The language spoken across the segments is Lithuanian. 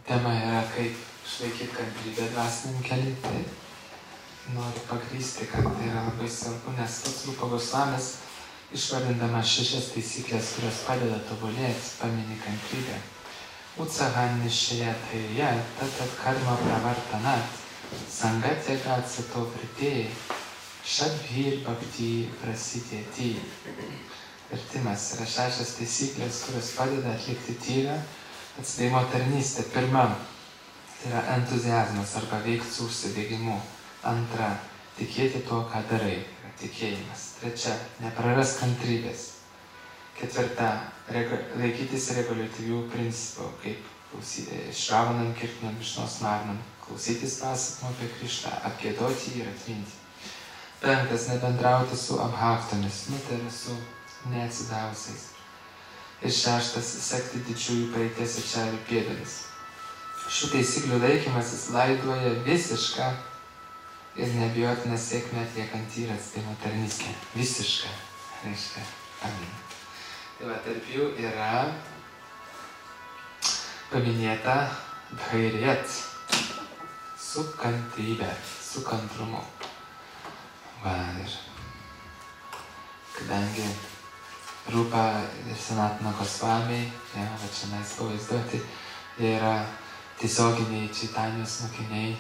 tema yra, kaip išlaikyti kantrybę dvasiniam keliui. Tai noriu pagrįsti, kad tai yra labai svarbu, nes pats Rūpa Gosvamis, išvardindamas 6 taisyklės, kurios padeda tobulėti, pamini kantrybę. Utsahan nišėje tairėje, tatat karma pravartanat, sangatė gatsato vritėjai, šadbhir bhakti prasidėti. Vertimas yra 6 taisyklės, kurios padeda atlikti tyrą atsidėjimo tarnystę. Pirma, tai yra entuziazmas arba veikti su užsidegimu. Antra, tikėti tuo, ką darai, yra tikėjimas. Trečia, nepraras kantrybės. Ketvirta, laikytis reguliatyvių principų, kaip Šravanam, Kirtinam, Višnos Marnam, klausytis pasakojimų apie Krišną, apgiedoti ir atminti. Penktas, nebendrauti su abhaktomis, tai yra su neatsidavusiais. Ir šeštas, sekti didžiųjų praeities ir čarių pėdomis. Šių taisyklių laikymasis laiduoja visišką ir neabejotiną sėkmę atliekant tyrą atsidėjimo tarnystę. Visišką, reiškia, amen. Tai va, tarp jų yra paminėta dhairiyat, su kantrybė, su kantrumu. Va, ir kadangi Rūpa ir Sanatana Gosvamiai, va čia mes pavaizduoti, jie yra tiesioginiai Čaitanijos mokiniai.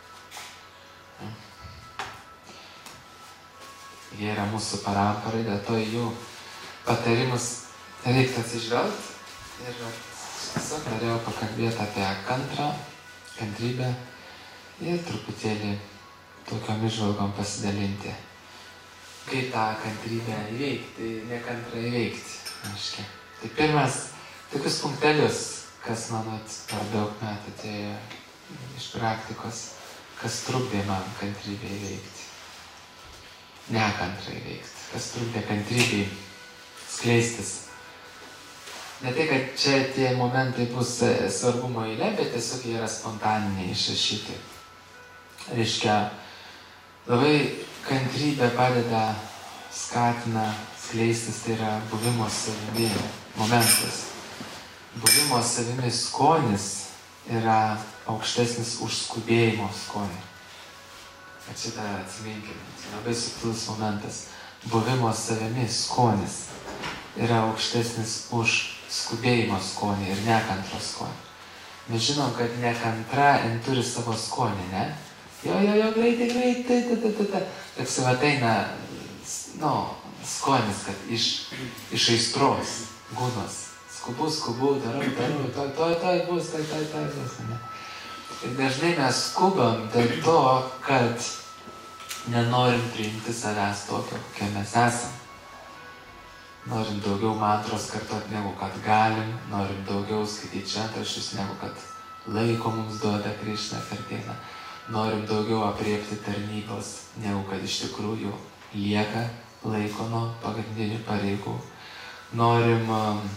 Jie yra mūsų paramparai, dėl to jų patarimus reiktų atsižvelgti. Ir tiesiog norėjau pakalbėti apie kantrybę ir truputėlį tokiom įžvalgom pasidalinti. Kaip tą kantrybę įveikti, tai nekantrą įveikti. Aiškiai. Tai pirmas, tokius punktelius, kas man per daug metų atėjo iš praktikos, kas trukdė man kantrybę įveikti. Nekantrą įveikti, kas trukdė kantrybei skleistis. Ne tai, kad čia tie momentai bus svarbumo eilė, bet tiesiog jie yra spontaniniai išrašyti. Reiškia, labai kantrybė padeda, skatina skleistis, tai yra buvimo savimi momentas. Buvimo savimi skonis yra aukštesnis už skubėjimo skonį. Kad šitą atsiminkime. Labai subtilus momentas. Buvimo savimi skonis yra aukštesnis už skubėjimo skonį ir nekantro skonį. Mes žinom, kad nekantra turi savo skonį, ne? Jo, greitai. Toks jau ateina, skonis, kad iš aistros, gunos. Skubu, darau, toj bus, ne? Ir dažnai mes skubam dėl to, kad nenorim priimti savęs tokio, kokie mes esam. Norim daugiau mantros kartot, negu kad galim, norim daugiau skaityti šventraščius, negu kad laiko mums duoda Krišna per dieną. Norim daugiau apriepti tarnybos, negu kad iš tikrųjų lieka laiko nuo pagrindinių pareigų. Norim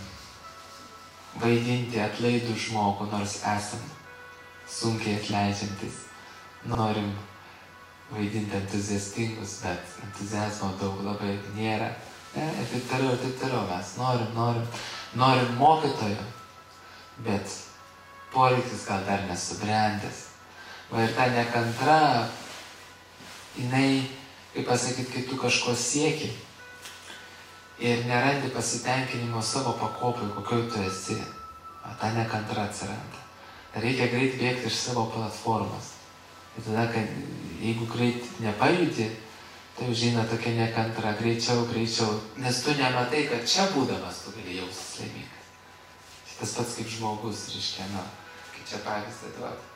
vaidinti atlaidų žmogų, nors esam sunkiai atleidžiantis. Norim vaidinti entuziastingus, bet entuziazmo daug labai nėra. Ir taip toliau mes norim mokytojo, bet poreikis gal dar nesubrendęs. Va ir ta nekantra, jinai, kaip pasakyti, kai tu kažko sieki ir nerandi pasitenkinimo savo pakopai, kokioj tu esi, ta nekantra atsiranda. Reikia greit bėgti iš savo platformos. Ir tada, kad jeigu greit nepajudi, tai užeina tokia nekantra, greičiau, nes tu nematai, kad čia būdamas tu gali jaustis laimingas. Tas pats kaip žmogus, reiškia, kaip čia pavyzdį duoti.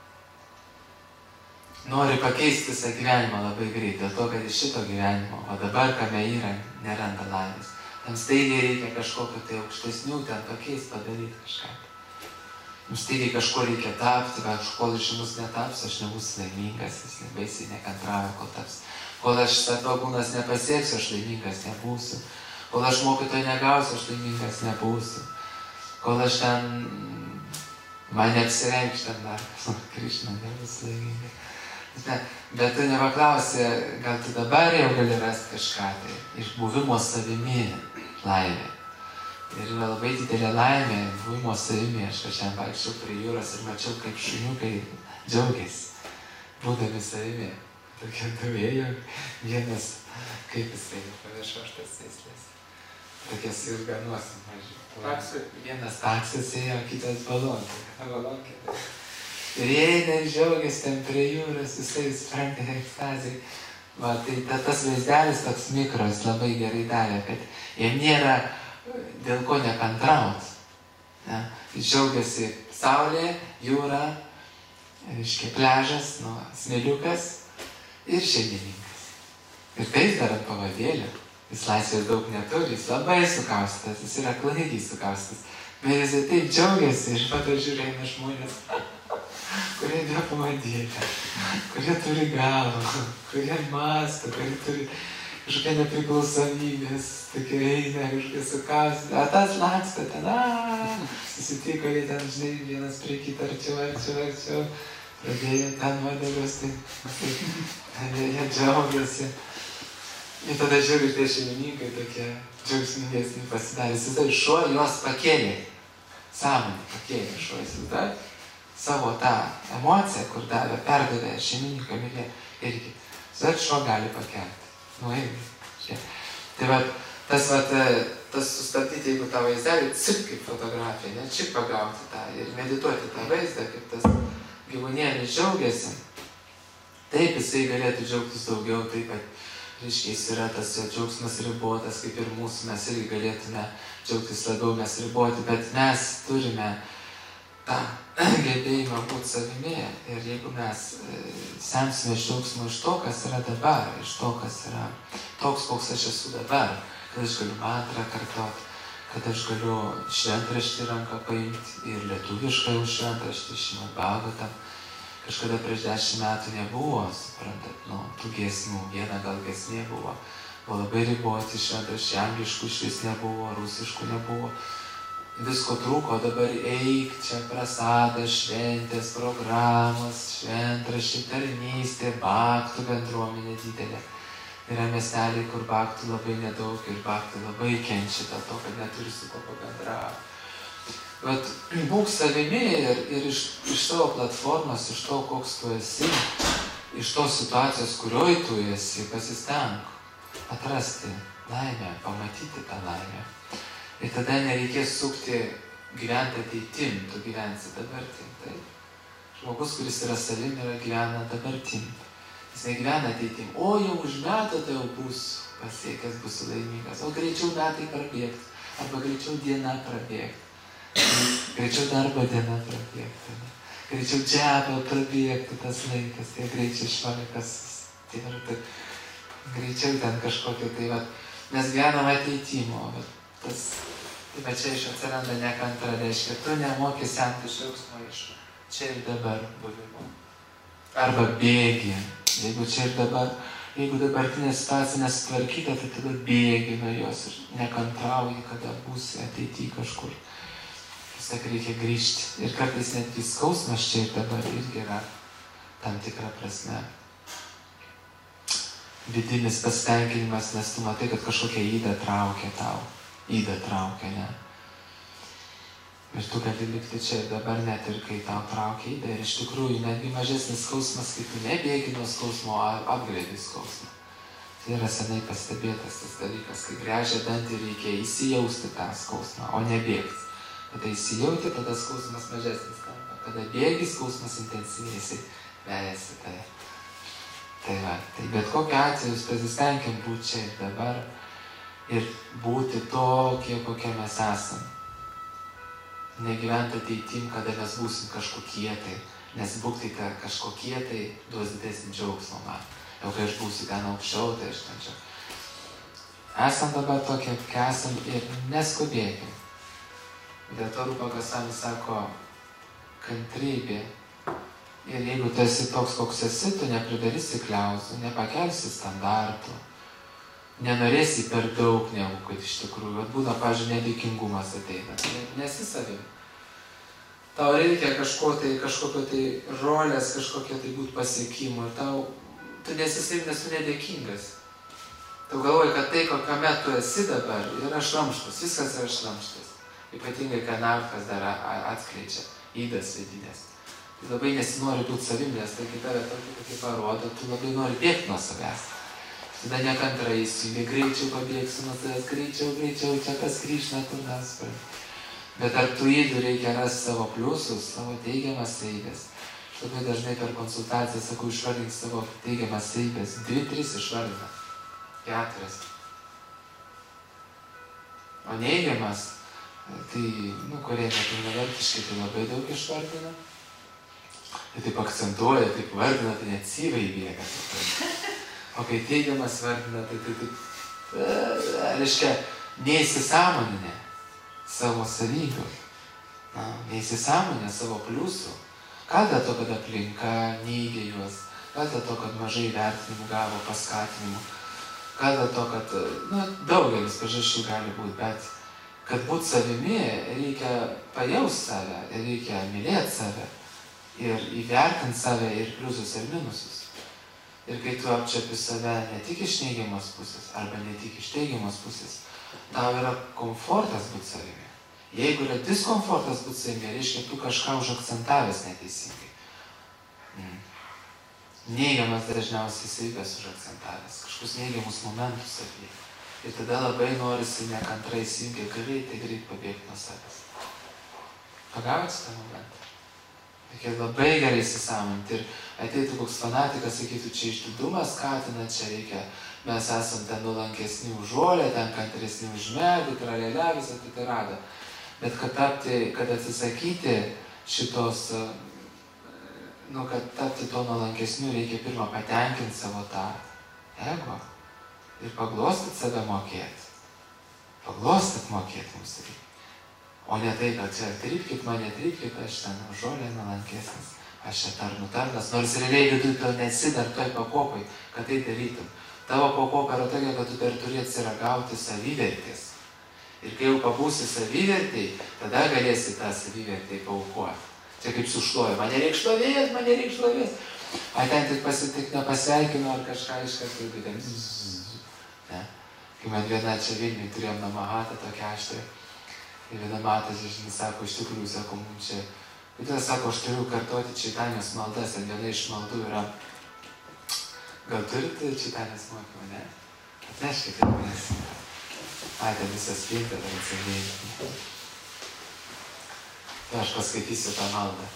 Nori pakeisti visą gyvenimą labai greit, dėl to, kad iš šito gyvenimo, o dabar, kame yra, neranda laimės. Tam staigiai reikia kažkokio tai aukštesnių, ten pakeisti, padaryti kažką. Mums staigiai kažko reikia tapti, kol iš mus netaps, aš nebūsiu laimingas, jis nebaisiai nekantrauja, kol taps. Kol aš sarvagūnas nepasieksiu, aš laimingas nebūsiu. Kol aš mokytojo negausiu, aš laimingas nebūsiu. Kol aš ten, man neapsireikš ten dar, Krišna nebus laimingas. Bet tu nepaklausė, gal tu dabar jau gali rasti kažką tai iš buvimo savimi laimė. Ir yra labai didelė laimė buvimo savimi. Aš šiandien vaikščiau prie jūros ir mačiau, kaip šuniukai džiaugiasi, būdami savimi. Tokie duvėjo, vienas, kaip jisai paviršo šitas sėslės. Tokie su ilganosim mažiai. Vienas taksas ėjo, kitas balonkė. Ir jie eina ir džiaugiasi ten prie jūros, visai sprantė ekstazijai. Va, tai tas vaizdelis toks mikros labai gerai davė, kad jiem nėra dėl ko nekantraut. Ja? Džiaugiasi saulė, jūra, reiškia pležas, smėliukas ir šeimininkas. Ir tai jis dar ant pavadėlio. Jis laisvės daug neturi, jis labai sukaustas, jis yra klaigiai sukaustas. Bet jis taip džiaugiasi ir pato žiūrėina žmonės, kurie be pavadėlio, kurie turi galvą, kurie mąsto, kurie turi kažkokia nepriklausomybės, tokia eina, kažkokia sukaustas. A tas laksta ten, susitiko jie ten, žinai, vienas prie kitą arčiau. Pradėjo ten vadagos, tai jie džiaugiasi. Ir tada žiūri tie šeimininkai tokie džiaugsmingesni pasidarė. Įsivaizduoju, šuo juos pakėlė. Sąmonį pakėlė šuo, įsivaizduoju. Savo tą emociją, kur perdavė šeimininką mylė irgi. Įsivaizduoju, šuo gali pakelti. Tai va, tas sustabdyti, jeigu tą vaizdelį, kaip fotografija, ne, čia pagauti tą ir medituoti tą vaizdą, kaip tas gyvūnėlis džiaugiasi. Taip, jisai galėtų džiaugtis daugiau, taip, kad, reiškia, jis yra tas jo džiaugsmas ribotas, kaip ir mūsų, mes irgi galėtume džiaugtis labiau, mes riboti, bet mes turime tą gebėjimą būti savimi ir jeigu mes semsime džiaugsmo iš to, kas yra dabar, iš to, kas yra toks, koks aš esu dabar, kad aš galiu mantrą kartot, kad aš galiu šventraštį ranką paimti ir lietuviškai jau šventraštį, Šrimad Bhagavatam. Kažkada prieš 10 metų nebuvo, suprantat, tų giesmių, viena gal giesmė buvo labai riboti šventraštį, angliškų išvis nebuvo, rusiškų nebuvo. Visko trūko, dabar eik, čia prasadas, šventės, programos, šventraščiai, tarnystė, bhaktų bendruomenė didelė. Yra miesteliai, kur bhaktų labai nedaug ir bhaktų labai kenčia dėl to, kad neturi su ko pabendrauti. Bet būk savimi ir iš savo platformos, iš to, koks tu esi, iš tos situacijos, kurioj tu esi, pasistenk atrasti laimę, pamatyti tą laimę. Ir tada nereikės sukti gyventi ateitim, tu gyvensi dabartim. Taip? Žmogus, kuris yra savim, gyvena dabartim. Jis negyvena ateitim. O jau už metų tai jau būsiu pasiekęs, būsiu laimingas. O greičiau metai prabėgti. Arba greičiau diena prabėgti. Greičiau darbo diena prabėgti. Greičiau džebą prabėgti tas laikas. Tie greičiai švalikas. Greičiau ten kažkokio. Tai va, mes gyvenam ateitimo. Tai čia iš atsiranda nekantra, reiškia, tu nemoki semti džiaugsmo iš čia ir dabar buvimo. Arba bėgi. Jeigu čia ir dabar, jeigu dabartinė situacija nesutvarkyta, tai tada bėgi nuo jos ir nekantrauji, kada būsi ateityje kažkur. Vis tiek reikia grįžti. Ir kartais netgi skausmas čia ir dabar irgi yra tam tikra prasme vidinis pasitenkinimas, nes tu matai, kad kažkokia yda traukia tau. Yda traukia, ne? Ir tu gali likti čia ir dabar net ir kai tau traukia yda. Ir iš tikrųjų netgi mažesnis skausmas, kai tu nebėgi nuo skausmo, apgrėdi skausmą. Tai yra senai pastebėtas tas dalykas, kai gręžia dantį reikia įsijausti tą skausmą, o nebėgti. Kada įsijauti, tada skausmas mažesnis tampa. Kada bėgi, skausmas intensyviai vejasi. Tai bet kokiu atveju pasistenkim būti čia ir dabar. Ir būti tokie, kokie mes esam. Negyventi ateitim, kada mes būsim kažkokie tai, nes būti kažkokie tai duos didesnį džiaugsmą man. Jau kai aš būsiu ten aukščiau, tai aš ten čia. Esam dabar tokie, kai esam ir neskubėkim. Dėl to Rupa Gosvami sako kantrybė. Ir jeigu tu esi toks, koks esi, tu nepridarysi kliauzų, nepakelsi standartų. Nenorėsi per daug negu, kad iš tikrųjų. Būna, pavyzdžiui, nedėkingumas ateina. Nesi savim. Tau reikia kažkokio tai rolės, kažkokio tai būt pasiekimo. Ir tu nesi savim, nes tu nedėkingas. Tu galvoji, kad tai, kokiame tu esi dabar, yra šlamštas, viskas yra šlamštas. Ypatingai, kai narkas dar atskleidžia įdas vidinės. Tu labai nesinori būti savim, nes tai tave tokį parodo, tu labai nori bėgti nuo savęs. Tada nekantrai įsijungi, greičiau pabėgsiu nuo savęs, greičiau, čia kas grįžna, kur nesupranti. Bet tarp tų ydų reikia rasti savo pliusus, savo teigiamas savybes. Aš labai dažnai per konsultaciją sakau, išvardink savo teigiamas savybės. 2-3 išvardina. 4. O neigiamas, tai, kurie nepilnavertiškai, tai labai daug išvardina. Tai taip akcentuoja, taip vardina, tai net syvai bėga. O kai teigiamas vardina, tai reiškia, neįsisąmoninė savo savybių, neįsisąmoninė savo pliusų. Gal dėl to, kad aplinka neigia juos, gal dėl to, kad mažai vertinimų gavo, paskatinimų, gal dėl to, kad, daugelis priežasčių gali būti, bet kad būt savimi, reikia pajausti save, reikia mylėti save ir įvertinti save ir pliusus ir minusus. Ir kai tu apčiapi save ne tik iš neigiamos pusės, arba ne tik iš teigiamos pusės, tau yra komfortas būti savimi. Jeigu yra diskomfortas būti savimi, reiškia, tu kažką užakcentavęs neteisingai. Neigiamas dažniausiai savybės užakcentavęs, kažkokius neigiamus momentus savyje. Ir tada labai norisi nekantrai įsijungia greitai pabėgti nuo savęs. Pagavot šitą momentą? Reikia labai gerai įsisąmoninti ir ateitų koks fanatikas, sakytų, čia išdidumas skatina, čia reikia, mes esam ten nulankesni už žolę, ten kantresni už medį, tralėlę, visą tai rada. Bet kad atsisakyti šitos, kad tapti to nulankesniu, reikia pirmą patenkinti savo tą ego ir paglostyti save mokėti. Paglostyti mokėti mums reikia. O ne tai, kad čia trypkit mane, aš ten žolė nulankesnis, aš čia tarnas, nors realiai vidui to nesi dar toj pakopai, kad tai darytum. Tavo pakopa yra tokia, kad tu dar turi atsiragauti savivertės. Ir kai jau pabūsi savivertėj, tada galėsi tą savivertėj paaukoti. Čia kaip sušloja, mane reik šlovės. A ten tik nepasveikino ar kažką iš karto įdėm. Kai man viena čia Vilniui turėjom namahatą tokią aštrę. Ir viena matas, žinai, sako, iš tikrųjų, sako, mums čia, kodėl sako, aš turiu kartoti Čaitanijos maldas, ir viena iš maldų yra, gal turite Čaitanijos mokymą, ne? Atneškite, nes, ten visas spinta, dar atsivėjai. Tai aš paskaitysiu tą maldą.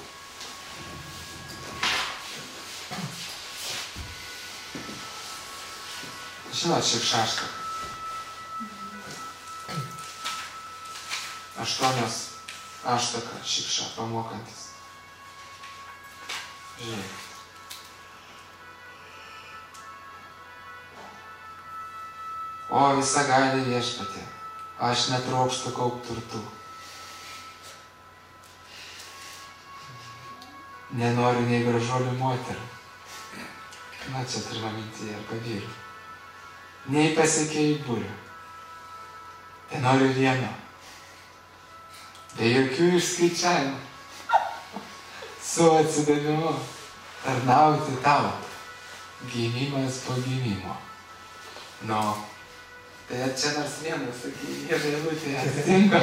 Žinot, šiek šaštą. 8 aštaka šikša pamokantis. Žiūrėk. O visagali viešpatie, aš netrokštu kaupt turtų. Nenoriu nei gražuolių moterų. Čia turime mintyje arba vyrų. Nei pasiekėjų būrių. Tai noriu vieno. Be jokių išskaičiavimų, su atsidavimu, tarnauti tau, gimimas po gimimo. Tai čia nors vienas, sakai, ir eilutė atsitinka.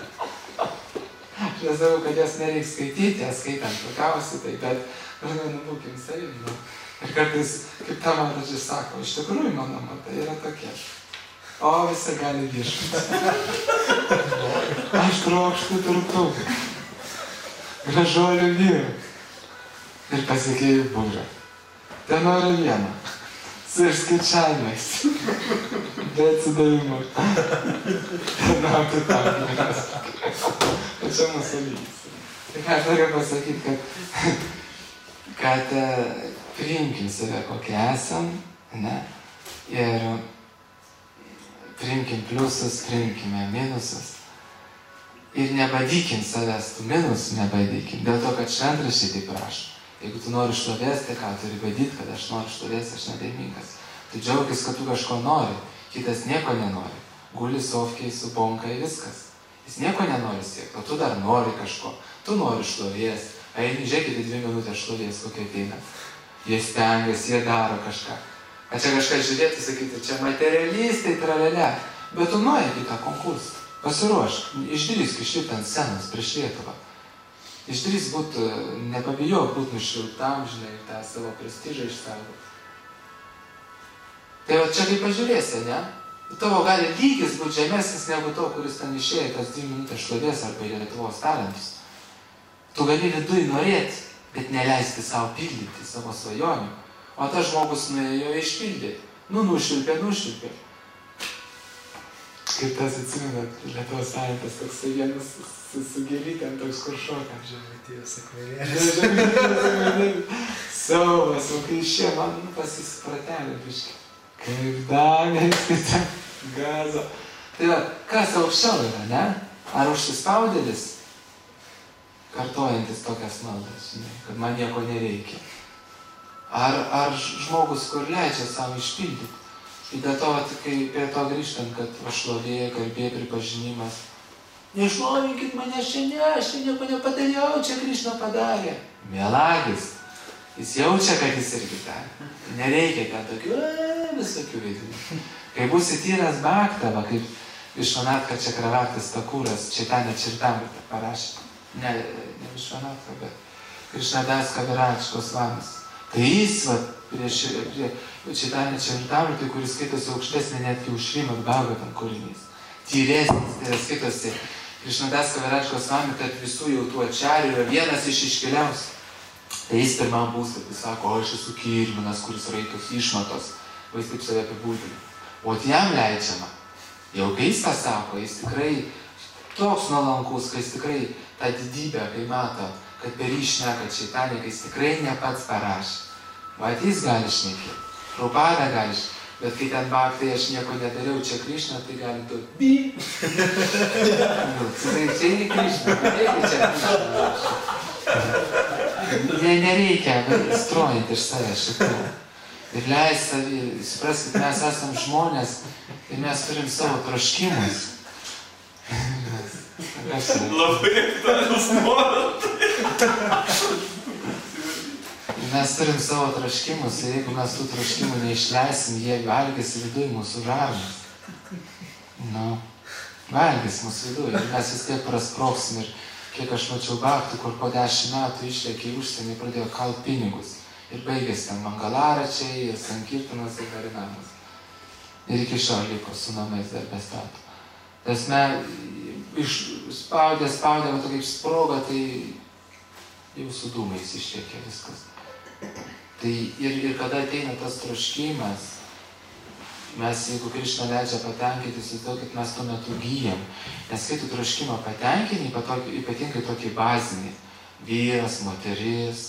Aš nesakau, kad jas nereikia skaityti, jas skaitant, pagausi tai, bet būkim savim. Ir kartais, kaip ta mata čia sako, iš tikrųjų mano mata yra tokia. O visagali viešpatie. Aš trokštu turtų, gražuolių vyrų ir pasiekėjų būrą. Tai noriu vieną, su išskaičiavimais, be atsidavimo. Tarnauti tam vyras. Tai čia mūsų lygis. Tai ką aš noriu pasakyti, kad priimkim save kokie esam, ne? Ir priimkim pliusus, priimkime minusus. Ir nebadykim savęs, tų minusų nebadykim. Dėl to, kad šventraščiai taip prašo. Jeigu tu nori šlovės, tai ką turi badyti, kad aš noriu šlovės, aš nedaimingas. Tu džiaugis, kad tu kažko nori, kitas nieko nenori. Guli sofkiai su bonkai, viskas. Jis nieko nenori siekti, o tu dar nori kažko. Tu nori šlovės. Eini, žiūrėkite 2 minutės šlovės, kokia ateina. Jie stengiasi, jie daro kažką. Čia kažką žiūrėti, sakyti, čia materialistai, tralelė. Bet tu nueik į tą konkursą. Pasiruošk, išdrįsk išlipti ant scenos prieš Lietuvą. Išdrįsk būt, nepabijok būt nušvilptam, žinai, ir tą savo prestižą išsaugoti. Tai va čia kaip pažiūrėsi, ne? Tavo gali lygis būti žemesnis negu to, kuris ten išėjo tas 2 minutės šlovės arba į Lietuvos talentus. Tu gali viduj norėti, bet neleisti savo pildyti savo svajonių. O tas žmogus nuėjo išpildyti. Nušvilpė. Kaip tas atsimenat, Lietuvos talentas toksai vienas su gėlytėm toks kur šokam, Žemaitijos akvarėlis. Siaubas, o kai išėjo, man pasispratelė biškai. Kaip dagas, tai ten gazo. Tai va, kas aukščiau yra, ne? Ar užsispaudėlis, kartojantis tokias maldas, žinai, kad man nieko nereikia? Ar žmogus, kur leidžia savo išpildyti? Ir dėl to, kai prie to grįžtant, kad šlovė, garbė, pripažinimas. Nešlovinkit mane šiandien, aš nieko nepadariau, čia Krišna padarė. Melagis. Jis jaučia, kad jis irgi ten. Nereikia ten tokių, visokių veidų. Kai būsi tyras baktava, kaip Višvanatka Čakravartis Takūras, Čaitanė Čirtamrita parašė. Ne Višvanatka, bet Krišnadas Kaviračkos Vanas. Tai jis, prie Čaitanė Čirtamritai, kuris skaitosi aukštesnė netgi už Šrimad Bhagavatam kūrinys. Tyresnis, tai skaitosi Krišnadas Kaviračkos Vanas, kad visų jau tų ačarių yra vienas iš iškiliausių. Tai jis pirmam puslapį sako, aš esu Kirminas, kuris raitos išmatos, o jis taip save apibūdina. O jam leidžiama. Jau kai jis tą sako, jis tikrai toks nuolankus, kai jis tikrai tą didybę, kai mato, kad per jį šneka Čaitanė, kai jis tikrai ne pats parašė. Vat jis gali šnekėti, Prabhupada gali šnekėti, bet kai ten baktai aš nieko nedariau, čia Krišna, tai gali tu bi. Tai čia į Krišna, padėkit čia Krišna. Nereikia strojant iš savęs šitų. Ir leis savį, supraskit, mes esam žmonės ir mes turim savo troškimus. Labai aktualus momentas. Mes turim savo troškimus ir jeigu mes tų troškimų neišleisim, jie valgys viduj mūsų žarnas. Valgys mūsų viduj ir mes vis tiek prasproksim. Ir kiek aš mačiau baktų, kur po 10 metų išlėkė į užsienį ir pradėjo kalt pinigus. Ir baigėsi ten Mangalaračiai, ir Sankirtanas, ir Harinamas. Ir iki šiol liko su namais dar be statų. Tasme, spaudė, va tokia kaip sproga, tai jau su dūmais išlėkė viskas. Tai ir kada ateina tas troškimas, mes, jeigu Krišna leidžia patenkinti, įsivaizduokit, mes tuo metu gyjam. Nes kai tu troškimą patenkini, ypatingai tokį bazinį, vyras, moteris,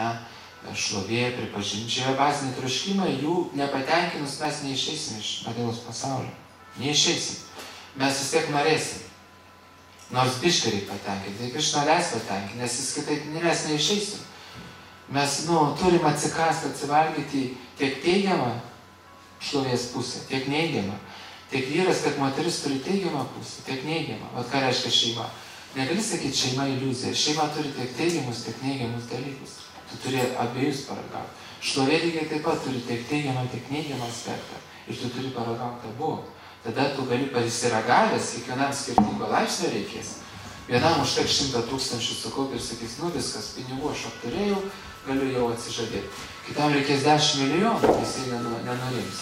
šlovė, pripažinčia, baziniai troškimai, jų nepatenkinus mes neišeisim iš materialaus pasaulio. Neišeisim. Mes vis tiek norėsim. Nors biškai reikia patenkinti, tai Krišna leis patenkinti, nes jis kitaip mes neišeisim. Mes, turim atsikasti, atsivalgyti tiek teigiamą šlovės pusę, tiek neigiamą. Tiek vyras, tiek moteris turi teigiamą pusę, tiek neigiamą. Vat ką reiškia šeima? Negali sakyti šeima iliuzija. Šeima turi tiek teigiamus, tiek neigiamus dalykus. Tu turi abiejus paragauti. Šlovė lygiai taip pat turi tiek teigiamą, tiek neigiamą aspektą. Ir tu turi paragauti abu. Tada tu gali pasiragavęs, kiekvienam skirtingo laipsnio reikės. Vienam užtek 100 000 sukaupti ir sakys, viskas, pinigų aš apturėjau, galiu jau atsižadėti. Kitam reikės 10 milijonų, jisai nenorims.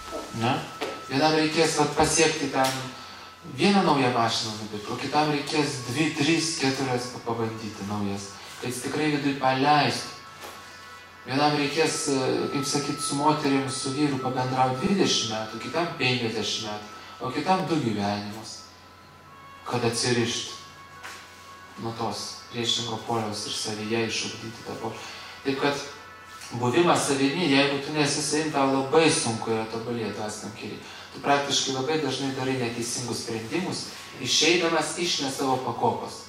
Vienam reikės pasiekti ten vieną naują mašiną nupirkti, o kitam reikės 2, 3, 4 pabandyti naujas, kad jis tikrai viduj paleistų. Vienam reikės, kaip sakyti, su moterim, su vyru pabendrauti 20 metų, kitam 50 metų, o kitam 2 gyvenimus, kad atsirištų nuo tos priešingo poliaus ir savyje išugdyti tą polių. Taip kad buvimas savimi, jeigu tu nesi savim, tau labai sunku yra tobulėti dvasiniam keliui. Tu praktiškai labai dažnai darai neteisingus sprendimus, išeidamas iš ne savo pakopos.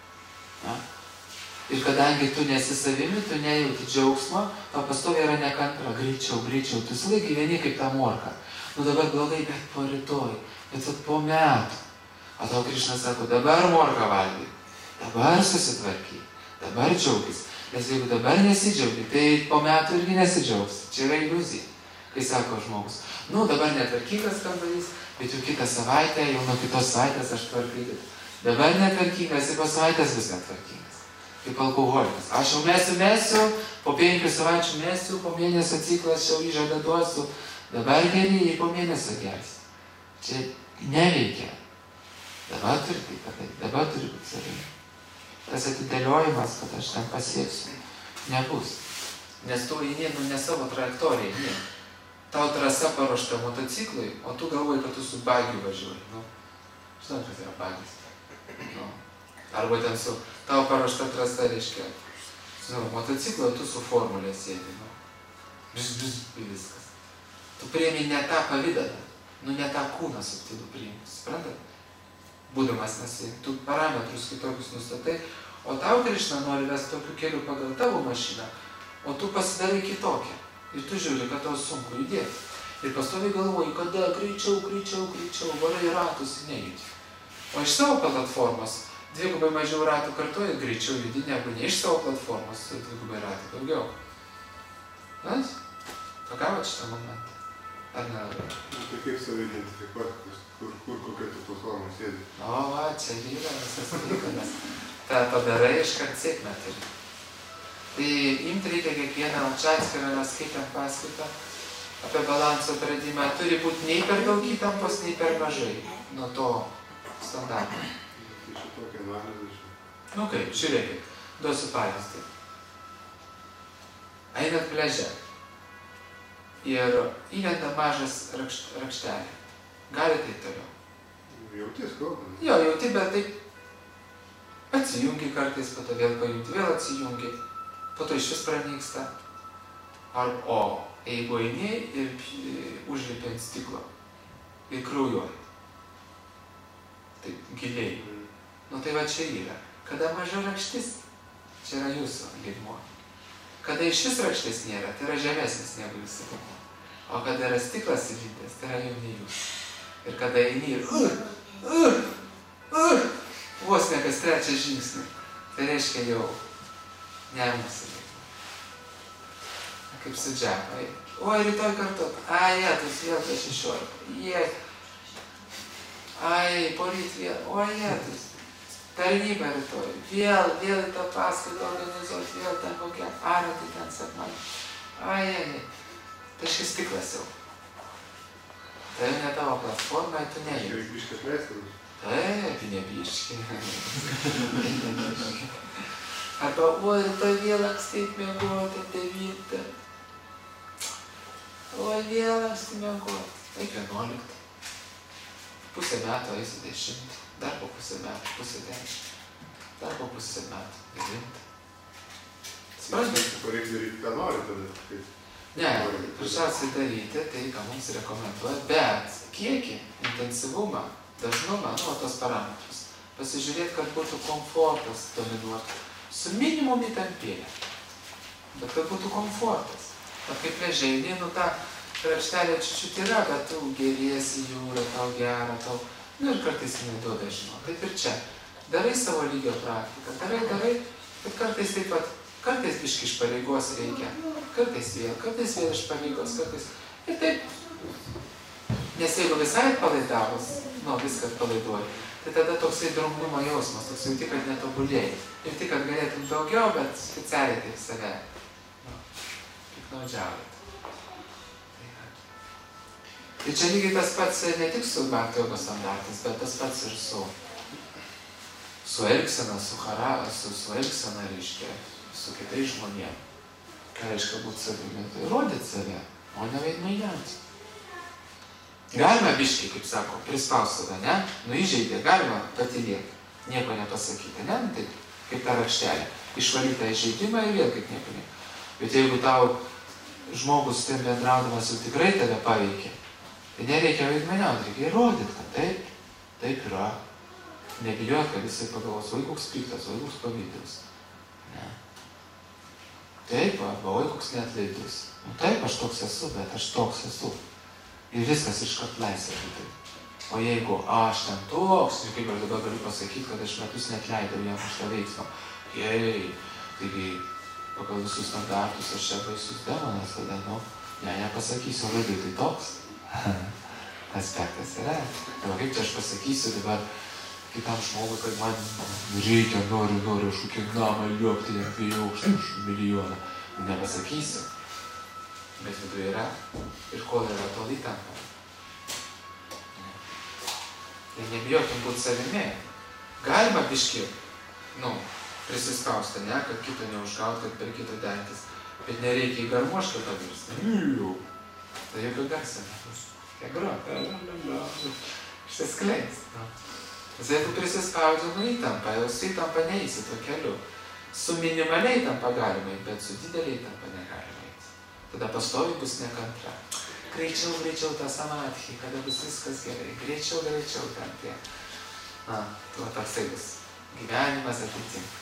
Ir kadangi tu nesi savimi, tu nejauti džiaugsmo, tau pastoviai yra nekantra, greičiau, tu visą laiką gyveni kaip ta morka. Dabar blogai, bet po rytoj, bet po metų. O tau Krišna sako, dabar morką valgy, dabar susitvarky, dabar džiaugis. Nes jeigu dabar nesidžiaugi, tai po metų irgi nesidžiaugs. Čia yra iliuzija. Kai sako žmogus, nu dabar netvarkingas kambarys, bet jau kitą savaitę, jau nuo kitos savaitės aš tvarkyti. Dabar netvarkingas ir po savaitės vis netvarkingas. Kaip alkoholikas. Aš jau mesiu, po 5 savaičių mesiu, po mėnesio ciklas jau įžadą duosiu. Dabar geri ir po mėnesio gersi. Čia neveikia. Dabar turi tai padaryti, dabar turi būti savimi. Tas atidėliojimas, kad aš ten pasieksiu, nebus. Nes tu eini, ne savo trajektoriją, ne. Tau trasa paruošta motociklui, o tu galvoji, kad tu su bagiu važiuoji. Nu, žinau, kas yra bagis. Nu. Arba ten su tau paruošta trasa, reiškia, motociklui, o tu su formulė sėdi. Nu. Viskas. Tu priemi ne tą pavidalą, ne tą kūną subtilų priimi. Suprantat? Būdamas nesi, tu parametrus kitokius nustatai, o tau Krišna nori vesti tokiu keliu pagal tavo mašiną, o tu pasidarai kitokią. Ir tu žiūri, kad tau sunku judėti. Ir pastoviai galvoji, kada greičiau, varai ratus nejudi. O iš savo platformos 2 mažiau ratų kartuoji, greičiau judi, negu ne iš savo platformos 2 ratų daugiau. Nes? Pagavot šitą momentą? Ar nelabai? Tai kaip save identifikuoti, kur kokia tu platforma sėdi? O, va, čia yra visas reikalas. Ta padarai iškart sėkmę turi. Tai imti reikia kiekvieną atskirą, skaitant paskaitą apie balanso atradimą. Turi būti nei per daug įtampos, nei per mažai nuo to standarto. Tai šitokia analizė. Nu kaip, žiūrėkit, duosiu pavyzdį. Einat pliaže ir įlenda mažas rakštelė. Gali tai toliau? Jauti, skauda. Jo, jauti, bet taip atsijungi kartais, po to vėl pajunti, vėl atsijungi. Po to iš vis pranyksta. O jeigu eini ir užlipi ant stiklo ir kraujuoji. Taip giliai. Nu tai va čia yra. Kada maža rakštis, čia yra jūsų lygmuo. Kada iš vis rakštis nėra, tai yra žemesnis negu jūsų lygmuo. O kada yra stiklas įlindęs, tai yra jau ne jūsų. Ir kada eini ir vos ne kas trečią žingsnį, tai reiškia jau ne mūsų lygmuo. Kaip su džekai. Oi, rytoj kartu. Ai, jėtus, vėl ta 16. Ai, poryt vėl. Oi, jėtus. Tarnyba rytoj. Vėl tą paskaitą organizuoti, vėl ten kokią aratį ten sekmanį. Ai. Tai šis stiklas jau. Tai ne tavo platforma, tu neįjai. Reikia biškas leistas. Taip, nebiški. Arba, oi, rytoj vėl ankstyt miegoti 9. Oi, vėl ankstyt miegoti. Taip, 11. Pusę metų eisiu 10. Dar po pusę metų, pusę 10. Dar po pusę metų, 9. Suprantate? Reikia daryti, ką nori tada. Ne, prašiausiai daryti tai, ką mums rekomenduoja, bet kiekį, intensyvumą, dažnumą, tos parametrus. Pasižiūrėti, kad būtų komfortas dominuoti. Su minimum įtampėlė. Bet kad būtų komfortas. Bet kaip ležeini, ta rakštelė čiučiut yra, bet tu geriesi jūrą, tau gera, tau... Ir kartais neduoda žinot. Taip ir čia. Darai savo lygio praktiką. Darai, bet kartais taip pat. Kartais biški iš pareigos reikia. Kartais vėl iš pareigos, kartais... Ir taip. Nes jeigu visai atpalaidavus, viską atpalaiduoji, tai tada toksai drungnumo jausmas, toks jauti, kad netobulėjai. Ir tik, kad galėtum daugiau, bet specialiai taip save piknaudžiaujat. Tai čia lygiai tas pats ne tik su bhakti jogos standartais, bet tas pats ir su elgsena, su elgsena, reiškia, su kitais žmonėm. Ką reiškia būti savimi, tai rodyti save, o ne veidmainiauti. Galima biškai, kaip sako, prispaus save, ne? Įžeidė, galima patylėti, nieko nepasakyti, ne? Taip, kaip ta rakštelė. Išvalyta įžeidimą ir vėl kaip nieko ne. Bet jeigu tau žmogus ten bendraudamas jau tikrai tave paveikia, tai nereikia veidmainiauti, reikia įrodyti, kad taip yra. Nebijot, kad jisai pagalvos, oi koks piktas, oi koks pavydas. Ne. Taip, arba oi koks neatlaidus. Taip, aš toks esu, bet aš toks esu. Ir viskas iškart laisvė būtų. O jeigu aš ten toks, ir kaip aš dabar galiu pasakyti, kad aš metus neatleidau jam už tą veiksmą. Taigi, pagal visus standartus aš čia baisus demonas, tada, Nepasakysiu, vadai, tai toks aspektas yra. Tai kaip čia aš pasakysiu dabar kitam žmogui, kad man reikia, noriu aš kokį namą liuopti ant 2 aukštų už milijoną. Nepasakysiu. Bet viduje yra. Ir kol yra tol įtampa. Ir nebijokim būti savimi. Galima biški, prisispausti, ne, kad kito neužgaut, kad per kito dentis. Bet nereikia į garmošką pavirsti. Tai jokio garso nebus. Išsiskleis. Nes jeigu prisispaudžiu įtampą, jau su įtampa neįsi tuo keliu. Su minimaliai įtampa galima, bet su didelė įtampa negalima eiti. Tada pastovi bus nekantra. Greičiau tą samadhį, kada bus viskas gerai. Greičiau ten tie. Tuo toksai bus. Gyvenimas atitinka.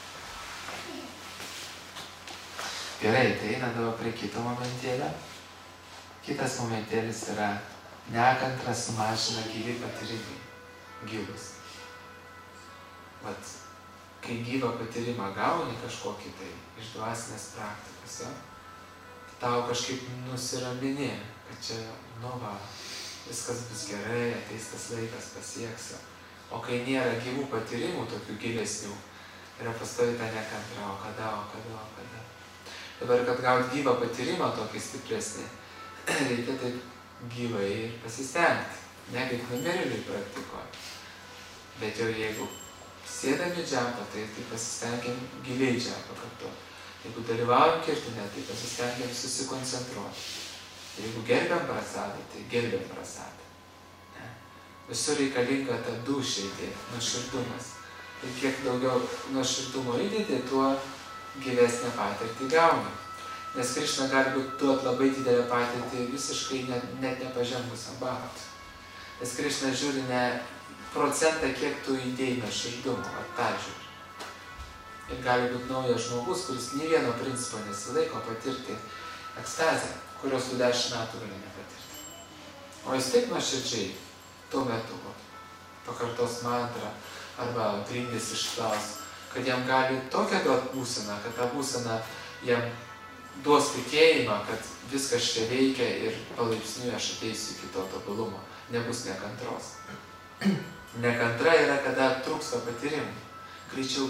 Gerai, tai eina dabar prie kito momentėlio. Kitas momentėlis yra nekantra sumažina gyvi patyrimai. Gyvus. Vat, kai gyvą patyrimą gauni kažkokį tai iš dvasinės praktikos, tau kažkaip nusiramini, kad čia, viskas bus gerai, ateis tas laikas, pasieksiu. O kai nėra gyvų patyrimų, tokių gilesnių, yra pastovi ta nekantra, o kada. Dabar, kad gauti gyvą patyrimą tokį stipresnį, reikia taip gyvai ir pasistengti, ne kaip numirėliai praktikuoti. Bet jau jeigu sėdami džempą, tai pasistengiam giliai džempą kartu. Jeigu dalyvaujam kirtine, tai pasistengiam susikoncentruoti. Jeigu gerbiam prasadą, tai gerbiam prasadą. Visur reikalinga ta dūšia įdėti, nuoširdumas. Ir kiek daugiau nuoširdumo įdėti, tuo gyvesnę patirtį gauni. Nes Krišna gali duoti labai didelę patirtį visiškai net nepažengusiam bhaktui. Nes Krišna žiūri ne procentą, kiek tu įdėjai nuoširdumo, tą žiūri. Ir gali būti naujas žmogus, kuris nė vieno principo nesilaiko patirti ekstazę, kurios tu 10 metų gali nepatirti. O jis taip nuoširdžiai tuo metu pakartos mantrą arba grindis išplaus, kad jam gali tokią duoti būseną, kad ta būsena jam duos tikėjimą, kad viskas čia veikia ir palaipsniui aš ateisiu iki to tobulumo. Nebus nekantros. Nekantra yra, kada trūksta patyrimų. Greičiau.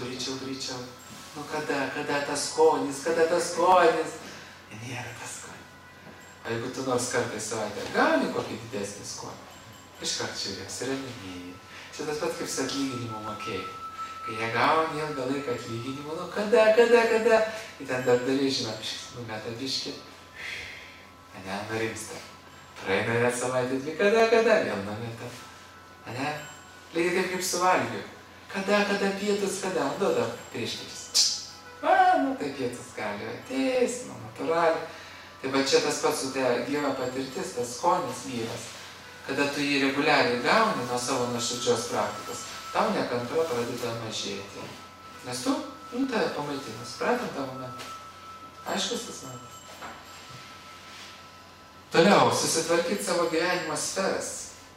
Kada tas skonis? Nėra tas skonis. O jeigu tu nors kartą savaitę gauni kokį didesnį skonį, iškart žiūrės ir minėjai. Čia tas pat kaip su atlyginimu mokėjimu. Kai jie gauni ilgą laiką atlyginimų, kada? Ir ten darbdaviai žino, numeta biškį, nurimsta. Praeina net savaitę 2, kada, vėl numeta. Lygiai taip kaip su valgiu. Kada pietus, duoda priešteris. Tai pietus gali ateis, natūraliai. Tai va čia tas pats su ta gyva patirtis, tas skonis gyvas. Kada tu jį reguliariai gauni nuo savo nuoširdžios praktikos, tau nekantra pradeda mažėti. Nes tu, tave pamaitina, supratom tą momentą. Aiškus tas momentas. Toliau, susitvarkyti savo gyvenimo sferas.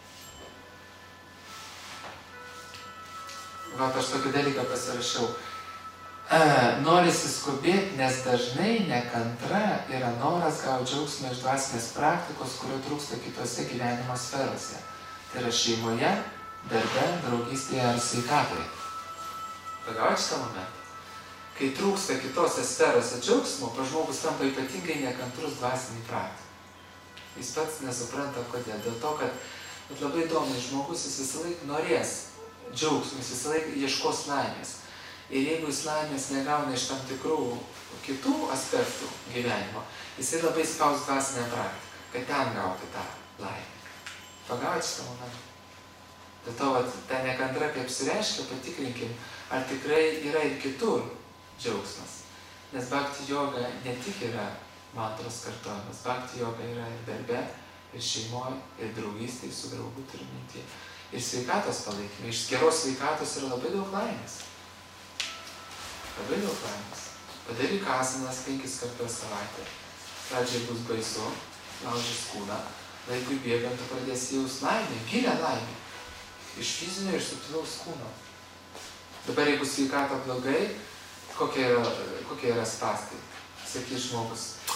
Aš tokį dalyką pasirašiau. Norisi skubėti, nes dažnai nekantra yra noras gauti džiaugsmą iš dvasinės praktikos, kurio trūksta kitose gyvenimo sferose. Tai yra šeimoje, darbe, draugystėje ar sveikatoje. Pagauti šitą momentą. Kai trūksta kitose sferose džiaugsmo, žmogus tampa ypatingai nekantrus dvasinį praktiką. Jis pats nesupranta kodėl. Dėl to, kad labai įdomus žmogus, jis visą laiką norės džiaugsmą, jis visą laiką ieškos laimės. Ir jeigu jis laimės negauna iš tam tikrų kitų aspektų gyvenimo, jisai labai spaus dvasinę praktiką, kad ten gauti tą laimę. Pagauti šitą momentą. Dėl to, ta nekantra, kaip apsireiškia, patikrinkim, ar tikrai yra ir kitur džiaugsmas. Nes bhakti joga ne tik yra mantros kartojimas, bhakti joga yra ir darbe, ir šeimoje, ir draugystėje su draugu turiu minty, ir sveikatos palaikymai. Iš geros sveikatos yra labai daug laimės. Labai daug laimės. Padaryk asanas 5 kartus per savaitę. Pradžiai bus baisu, laužys kūną. Laikui bėgant tu pradėsi jaust laimę, gilę laimę. Iš fizinio ir subtilaus kūno. Dabar jeigu sveikata blogai, kokie yra spąstai? Sakys žmogus,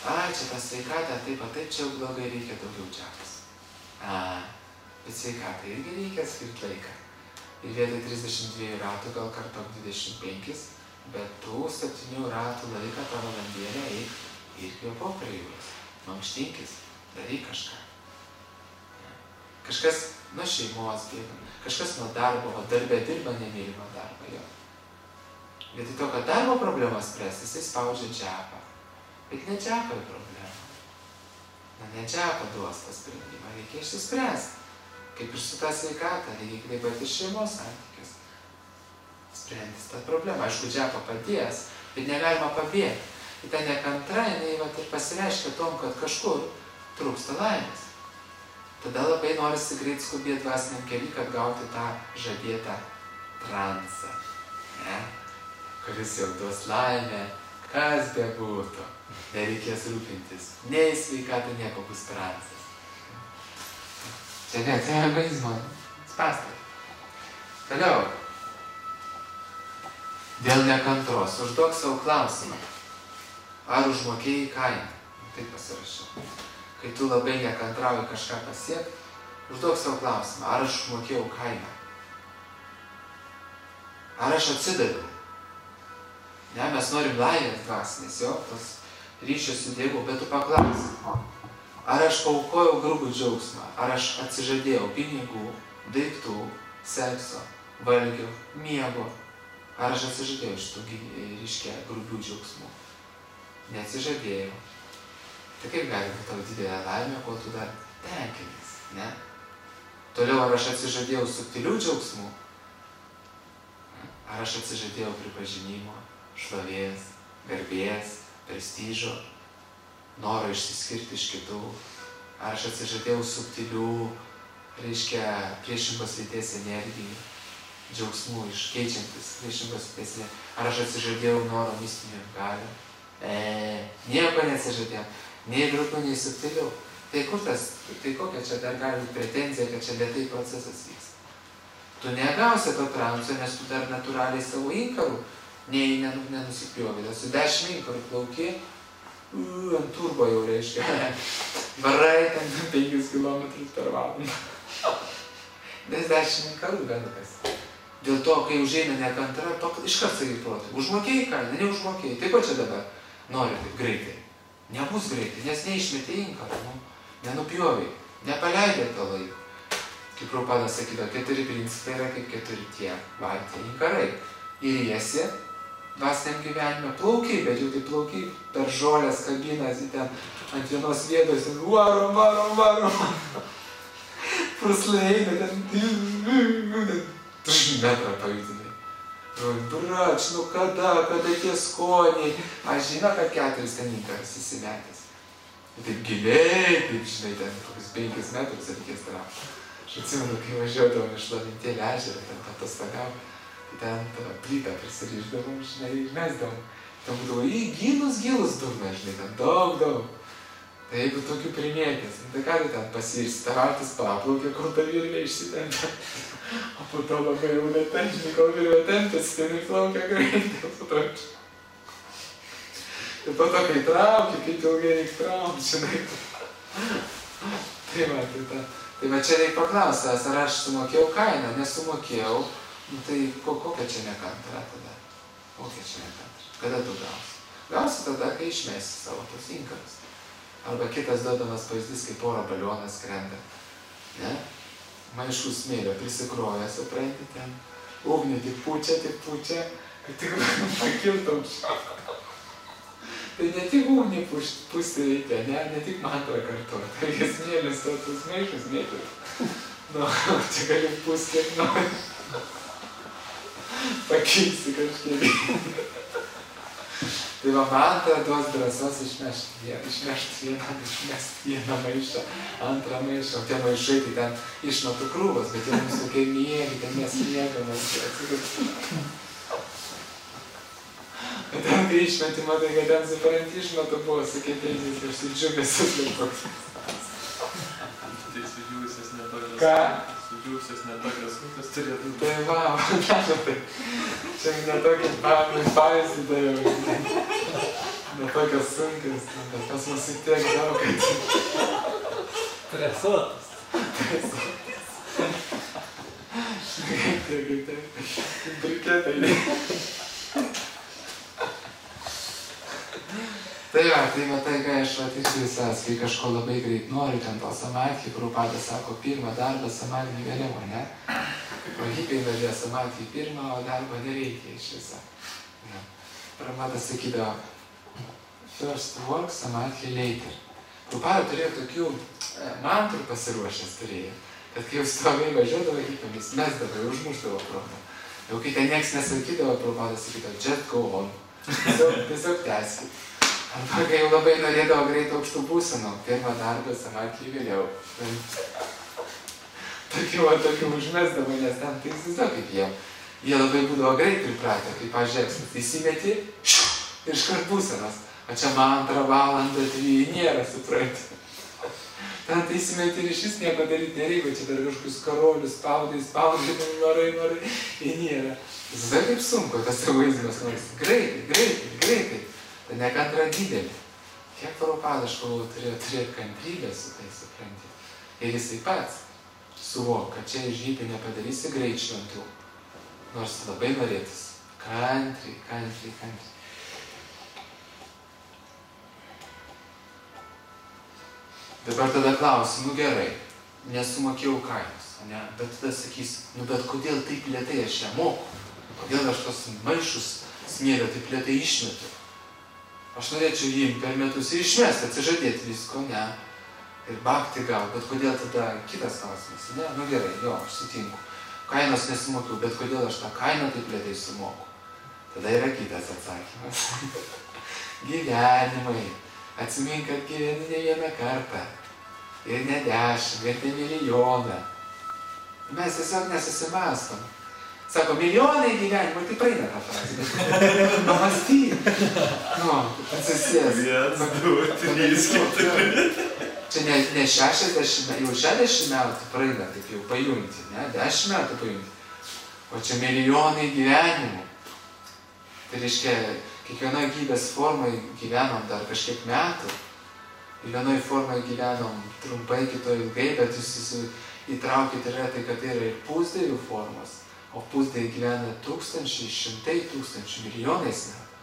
čia ta sveikata, taip, čia jau blogai, reikia daugiau džiapos. Bet sveikata irgi reikia skirti laiką. Ir vietoj 32 ratų gal kartok 25, bet tų 7 ratų laiką tą valandėlę eik ir kvėpuok prie jūros. Mankštinkis, daryk kažką. Kažkas nuo šeimos bėga, kažkas nuo darbo, o darbė dirba nemylimą darbą jo. Vietoj to, kad darbo problemas spręs, jisai spaudžia džiapą. Bet ne džiapą į problemą. Ne džiapą duos tą sprendimą, reikia išsispręsti. Kaip ir su tą sveikatą, lygiai taip pat ir šeimos santykius. Sprendys tą problemą. Aišku, džiapą padės, bet negalima pabėgti. Ir ta nekantra, jinai ir pasireiškia tom, kad kažkur trūksta laimės. Tada labai norisi greit skubėti dvasiniam keliui, kad gauti tą žadėtą transą, kuris jau duos laimę, kas bebūtų. Nereikės rūpintis. Nei sveikata, nieko bus transas. Čia ne, tai egoizmo spąstai. Toliau. Dėl nekantros užduok savo klausimą. Ar užmokėjai kainą? Taip pasirašiau. Kai tu labai nekantrauji kažką pasiekti, užduok savo klausimą. Ar aš užmokėjau kainą? Ar aš atsidaviau? Ne, mes norim laimės dvasinės, jo, tos ryšios su Dievu, bet tu paklausi. Ar aš paaukojau grubų džiaugsmą? Ar aš atsižadėjau pinigų, daiktų, sekso, valgio, miego? Ar aš atsižadėjau šitų ryškia grubių džiaugsmų? Neatsižadėjau. Tai kaip gali būti tavo didelė laimė, kol tu dar tenkinės, ne? Toliau, ar aš atsižadėjau subtilių džiaugsmų? Ar aš atsižadėjau pripažinimo, šlovės, garbės, prestižo, noro išsiskirti iš kitų? Ar aš atsižadėjau subtilių, reiškia, priešingos lyties energijų, džiaugsmų, iškeičiantis priešingos lyties energijų? Ar aš atsižadėjau noro mistinių galių? Nieko neatsižadėjau. Nei grupių, nei subtilių. Tai kur tas, tai kokia čia dar gali pretenzija, kad čia lėtai procesas vyks? Tu negausi to transo, nes tu dar natūraliai savo inkarų nenusipjovė. Su 10 inkarų plauki, ant turbo jau reiškia. Varai ten 5 km per valandą. Nes 10 inkarų benukas. Dėl to, kai užeina nekantra, iškart sakai protui. Užmokėjai kainą, neužmokėjai. Tai ko čia dabar? Nori taip greitai. Nebus greitai, nes neišmetė inkarą, nenupjovė, nepaleidė tą laiką. Kaip Prabhupadas sakydavo, 4 principai yra kaip 4 tie inkarai. Įriesi dvasiniam gyvenime, plaukiai, bet jau tai plaukiai per žolės kabinas, ten ant vienos vietos, varom. Prusliai eina, ten metrą pajudinai. Brač, kada tie skoniai. Aš žinau, kad 4 ten inkaras įsimetęs. Taip giliai, taip žinai, ten kokius 5 metrus reikės traukti. Aš atsimenu, kai važiuodavom iš Lavintėlį ežerą, ten patostagavom, tai ten tą plytą prisirišdavom, žinai, ir mesdavom. Ten būdavo gilus dugnas, žinai, ten daug. Tai jeigu tokių primėtės, tai ką tu ten pasirsi, tavartis paplaukė, kol ta virvė išsitempė. O po to labai jau lėtai, žinai, kol virvė tempėsi, ten įplaukia greitai, po to. Ir po to, kai traukia, kaip ilgai reikia traukti, žinai. Tai va čia reikia paklausęs, ar aš sumokėjau kainą, nesumokėjau, tai kokia čia nekantra tada? Kokia čia nekantra? Kada tu gausi? Gausi tada, kai išmesi savo tos inkarus. Arba kitas duodamas pavyzdys, kaip oro balionas skrenda. Ne? Maišų smėlio prisikrovė, supranti, ten ugnį tik pučia, kad tik pakiltum. Tai ne tik ugnį pūsti reikia, ne tik mantrą kartuoti. Tai smėlis tos maišus mėtis. Čia gali pūsti, kiek nori. Pakilsi kažkiek. Tai va, mantrą duos drąsos išmesti vieną maišą, antrą maišą. O tie maišai, tai ten išmetu krūvas, bet jie mums tokie miegi, ten mes miegam. Bet ten, kai išmeti, matai, kad ten supranti išmetu buvo, sakė, teisės, aš tai džiugęs suslėpus. Tai sudžiūsias netokias. Ką? Sudžiūsias netokias rūkas turėtų. Tai va, tai čia netokias pavyzdį dariau. Ne tokios sunkios, bet pas mus tiek daug, kad... Presuotas. Kaip briketai. Tai matai, kai aš išvisas, kai kažko labai greit noriu, ten to samadhi, Prabhupada sako, pirmą darbą samadhi vėliau, ne? O hipiai norėjo samadhi pirmą, o darbo nereikia iš viso. Prabhupada sakydavo, first work, samadhi later. Prabhupada turėjo tokių mantrų pasiruošęs turėjo, kad kai jau stovai važiuodavo hipiamis, mesdavo, užmušdavo Prabhupada. Jau kai ten nieks nesakydavo, Prabhupada sakydavo, just go on. Tiesiog tęskit. Arba kai jau labai norėdavo greit aukštų būsenų, pirmą darbą samadhi vėliau. Tokių užmesdavo, nes ten tai įsivaizduoju kaip jie labai būdavo greit pripratę, kaip pažiūrėksnis. Įsimeti ir iškart būsenas. O čia man 2 valandą 2 nėra, supranti. Ten tai įsimeti ir išvis nieko daryti nereikia, čia dar kažkokius karolius spaudai, norai, ir nėra. Įsivaizduoju kaip sunku tas egoizmas nors. Greitai. Tai nekandra didelė. Kiek Prabhupada, aš galvoju, turėjo turėti kantrybę su tai, supranti. Ir jisai pats suvok, kad čia iš žypių nepadarysi greit šventų. Nors labai norėtis. Kantriai. Dabar tada klausiu, gerai, nesumokėjau kainos, ne? Bet tada sakysi, bet kodėl taip lėtai aš ją moku? Kodėl aš tos maišus smėlio taip lėtai išmetu? Aš norėčiau jį per metus ir išmesti, atsižadėti visko, ne? Ir bakti gal, bet kodėl tada kitas klausimas, ne? Gerai, aš sutinku. Kainos nesumokėjau, bet kodėl aš tą kainą taip lėtai sumoku? Tada yra kitas atsakymas. Gyvenimai. Atsimink, kad gyveni ne vieną kartą. Ir ne 10, ir ne milijoną. Mes tiesiog nesusimastom. Sako, milijonai gyvenimo, tai praeina tą frazę. Pamastyk. Atsisės. 1, 2, 3, 4. Čia ne 60, jau 60 metų praeina, taip jau pajungti, ne? 10 metų pajungti. O čia milijonai gyvenimų. Tai reiškia, kiekvienoje gyvybės formai gyvenom dar kažkiek metų. Ir vienoje formoje gyvenom trumpai, kitoje ilgai, bet jūs įtraukite retai, kad tai yra ir pusdėlių formos. O pusdėliai gyvena tūkstančiai, šimtai tūkstančių, milijonais metų.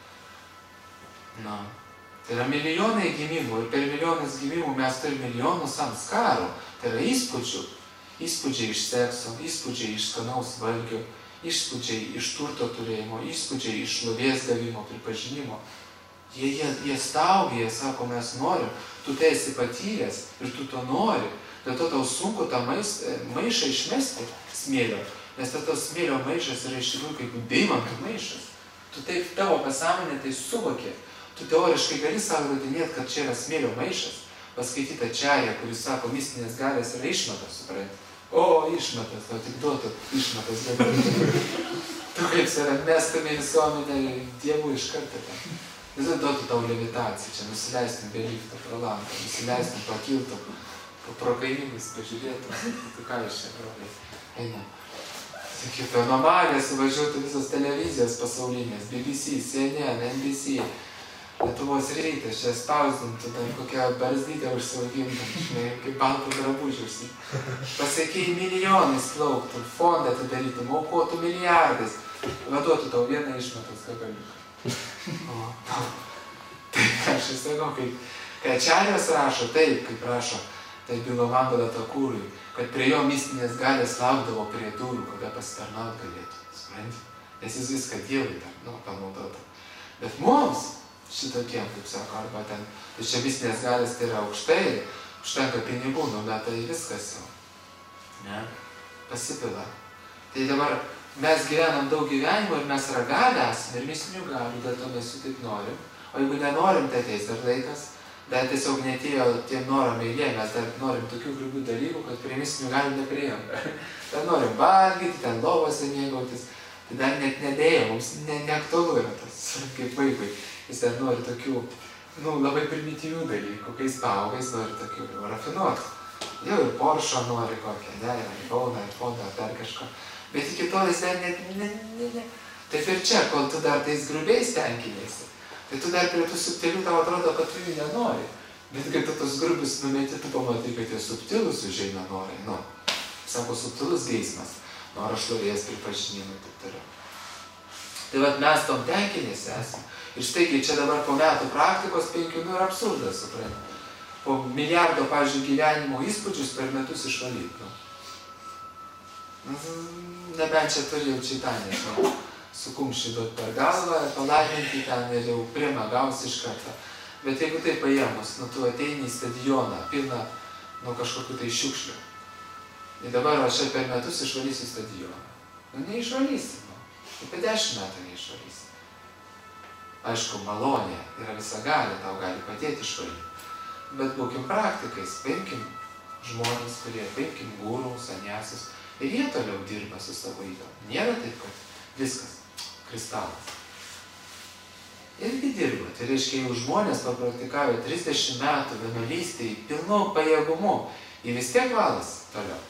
Tai yra milijonai gimimų ir per milijonus gimimų mes turime milijonus samskarų. Tai yra įspūdžių. Įspūdžiai iš sekso, įspūdžiai iš skanaus valgio, įspūdžiai iš turto turėjimo, įspūdžiai iš šlovės gavimo, pripažinimo. Jie staugia, jie sako, mes norim, tu tai esi patyręs ir tu to nori. Dėl to tau sunku tą maišą išmesti smėlio, nes tas smėlio maišas yra iš tikrųjų kaip deimantų maišas. Tu taip tavo pasąmonė tai suvokė. Tu teoriškai gali savo įrodinėti, kad čia yra smėlio maišas. Paskaityta Čarja, kuris sako, mistinės galės yra išmatas, supranti. O, išmatas, o tik duotų išmatas. Tu kaip save mestume visuomenę dievų iš karto ten. Vis duotų tau levitaciją, čia nusileistum be lifto pro langą, nusileistum pakiltum, pro kaimynus pažiūrėtum. Tu ką iš čia problai? Einam. Sakytų, anomalija suvažiuotų visos televizijos pasaulinės, BBC, CNN, NBC, Lietuvos rytas, čia spausdintų, ten kokią barzdytę užsiaugintų, kaip baltų drabužius. Pasiekiai milijonais plauktų, fondą atidarytum, aukotų milijardais, vaduotų tau vieną išmetas gabaliuką. Taip, aš sakau, kai Čarjas rašo, taip, kaip rašo, tai Bilovangala Takūrui, kad prie jo mistinės galės laukdavo prie durų, kada pasitarnaut galėtų, supranti? Nes jis viską Dievui panaudotų. Bet mums, šitokiem, kaip sako, arba ten, tai čia mistinės galės tai yra aukštai, užtenka pinigų, bet tai viskas jau, ne, pasipila. Tai dabar mes gyvenam daug gyvenimo ir mes ragavę esame ir misinių galių, dėl to mes jų taip norim. O jeigu nenorim, tai ateis dar laikas, dar tiesiog netėjo tiem noram eilė, mes dar norim tokių grubių dalykų, kad prie misinių galių nepriėjom. Dar norim valgyti, ten lovose mėgautis, tai dar net nedėjo, mums neaktualu yra tas, kaip vaikui. Jis dar nori tokių, labai primityvių dalykų, kai jis paauga, jis nori tokių rafinuotų. Jau ir Porsche nori kokią, ne, ir iPhone, ar dar kažko. Bet iki to jis dar ne. Taip ir čia, kol tu dar tais grubiais tenkinėsi. Tai tu dar prie tų subtilių tau atrodo, kad tu jų nenori. Bet kai tu tos grubius numeti, tu pamatai, kad jie subtilus užeina norai. Nu, sako, subtilus geismas. Noro šlovės pripažinimui ir taip toliau. Tai vat mes tom tenkinėse esame. Ir štai, čia dabar po metų praktikos 5, nu ir absurdas, suprantu. Po milijardo, pavyzdžiui, gyvenimo įspūdžius per metus išvalyti. Nebent čia turi jau čia tą, nežinau, su kumščiu duot per galvą, palaiminti ten ir jau primą gausi iš karto. Bet jeigu tai paėmus, nu tu ateini į stadioną, pilną nuo kažkokių tai šiukšlių. Ir dabar aš per metus išvalysiu stadioną. Nu neišvalysi, nu. Apie 10 metų neišvalysi. Aišku, malonė yra visagalė, tau gali padėti išvalyti. Bet būkim praktikais, paimkim žmonės, kurie, paimkim gūrų, saniasius, ir jie toliau dirba su savo įdom. Nėra taip, kad viskas, kristalas. Irgi dirba. Tai reiškia, jeigu žmonės papraktikavę 30 metų vienuolystėj pilnu pajėgumu, jie vis tiek valas toliau.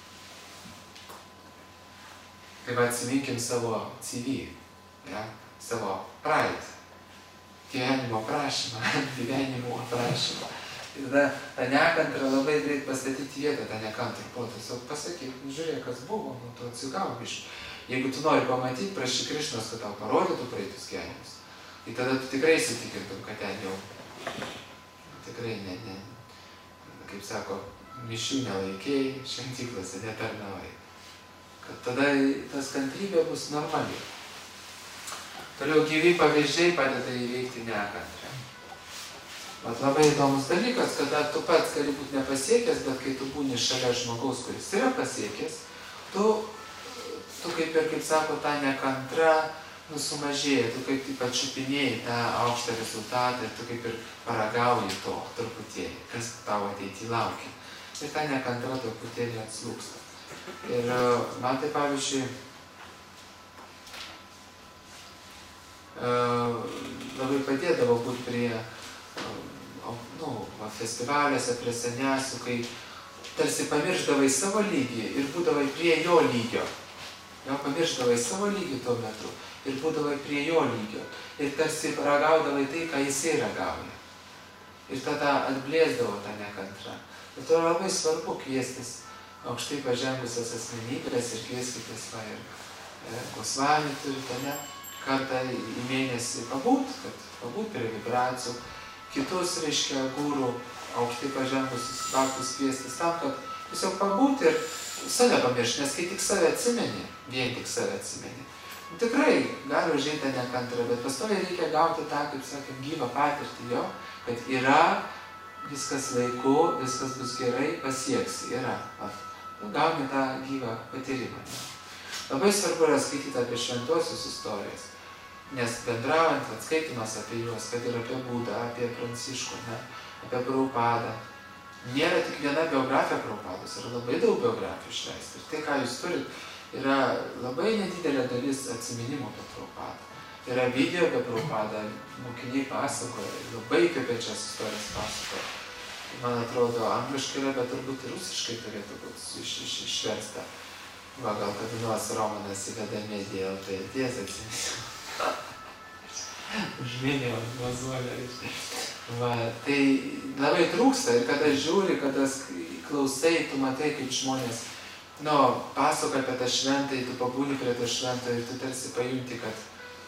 Tai va atsiminkim savo CV, ja? Savo praeitį, gyvenimo aprašymą. Ir tada tą nekantrą labai greit pastatyti vietą, tą nekantrą po tiesiog pasakyk, žiūrėk, kas buvo, nu tu atsigauk biškį. Jeigu tu nori pamatyti, prašy Krišnos, kad tau parodytų praeitus gyvenimus, tai tada tu tikrai įsitikintum, kad ten jau tikrai ne, kaip sako, mišių nelaikėjai, šventyklose netarnauji. Kad tada tas kantrybė bus normali. Toliau gyvi pavyzdžiai padeda įveikti nekantrę. Vat labai įdomus dalykas, kada tu pats gali būti nepasiekęs, bet kai tu būni šalia žmogaus, kuris yra pasiekęs, tu kaip sako, tą nekantrą sumažėja, tu kaip pačiupinėjai tą aukštą rezultatą ir tu kaip ir paragauji to truputėlį, kas tavo ateityje laukia. Ir ta nekantra truputėlį atslūksta. Ir man tai pavyzdžiui labai padėdavo būti prie festivaliuose, prie seniasių, kai tarsi pamirždavai savo lygį ir būdavai prie jo lygio. Jo pamirždavai savo lygį tuo metu ir būdavai prie jo lygio. Ir tarsi ragaudavai tai, ką jisai ragauja. Ir tada atblėsdavo tą nekantrą. Ir to labai svarbu kviestis aukštai pažengusias asmenybės ir kvieskitės Gosvami turite, ne? Kartą į mėnesį pabūt prie vibracijų, kitus, reiškia, gūrų aukštai pažengusius baktus kviestis tam, kad tiesiog pabūti ir save pamiršti, nes kai tik save atsimeni, vien tik save atsimeni, tikrai gali užeiti nekantrą, bet pastoviai reikia gauti tą, kaip sakėm, gyvą patirtį jo, kad yra, viskas laiku, viskas bus gerai, pasieksi, yra. Gauni tą gyvą patyrimą. Labai svarbu yra skaityti apie šventuosius istorijas. Nes bendraujant, atskaitimas apie juos, kad ir apie Budą, apie Pranciškų, ne, apie Prabhupadą. Nėra tik viena biografija Prabhupados, yra labai daug biografijų išleisti. Ir tai, ką jūs turit, yra labai nedidelė dalis atsiminimų apie Prabhupadą. Yra video apie Prabhupadą, mokiniai pasakoja, labai įkvepiančias istorijas pasakoja. Man atrodo, angliškai yra, bet turbūt ir rusiškai turėtų būti išversta. Va, gal kardinolas Romanas įveda mediją, tai tiesa atsiminsiu. Užminėjau vazuolę. Va, tai labai trūksta ir kada žiūri, kada klausai, tu matai, kaip žmonės, pasakoja apie tą šventą, tu pabūni prie tą šventą ir tu tarsi pajunti, kad,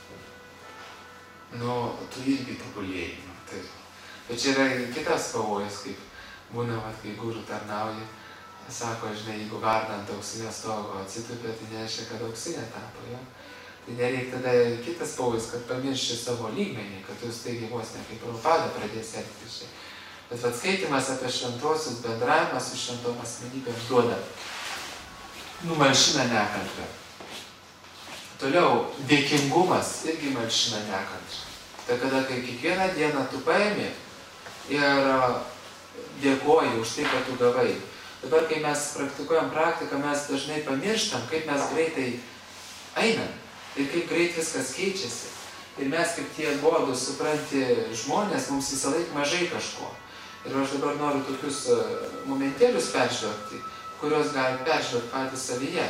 tu irgi tobulėjai. Bet čia yra kitas pavojus, kaip būna, kai gūrų tarnauja, sako, žinai, jeigu vardant auksinio stogo atsitupė, tai nereiškia, kad auksinė tapo, jo. Tai nereik tada kitas pavojus, kad pamirši savo lygmenį, kad tu staigiai vos ne kaip Prabhupada pradės elgtis. Bet atskaitimas apie šventuosius, bendravimas su šventom asmenybėm duoda. Malšina nekantrą. Toliau, dėkingumas irgi malšina nekantrą. Tai kada kai kiekvieną dieną tu paimi ir dėkoji už tai, kad tu gavai. Dabar, kai mes praktikuojam praktiką, mes dažnai pamirštam, kaip mes greitai einam. Ir kaip greit viskas keičiasi. Ir mes kaip tie godus, supranti, žmonės, mums visą laiką mažai kažko. Ir aš dabar noriu tokius momentėlius peržvelgti, kuriuos gali peržvelgti patys savyje.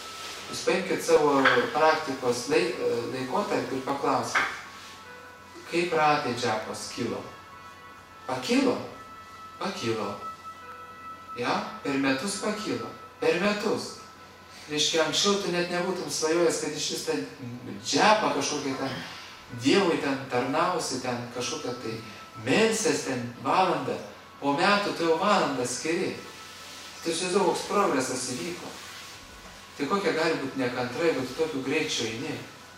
Jūs paimkite savo praktikos laikotarpį ir paklauskite, kaip ratai džiapos kilo? Pakilo? Pakilo. Ja, per metus pakilo. Per metus. Reiškia, anksčiau tu net nebūtum svajojęs, kad iš vis ten džiapą kažkokią ten Dievui ten tarnausi, ten kažkokią tai melsės ten valandą. Po metų tu jau valandą skiri. Tai įsivaizduok, koks progresas įvyko. Tai kokia gali būti nekantrai, jeigu tu tokiu greičiu eini.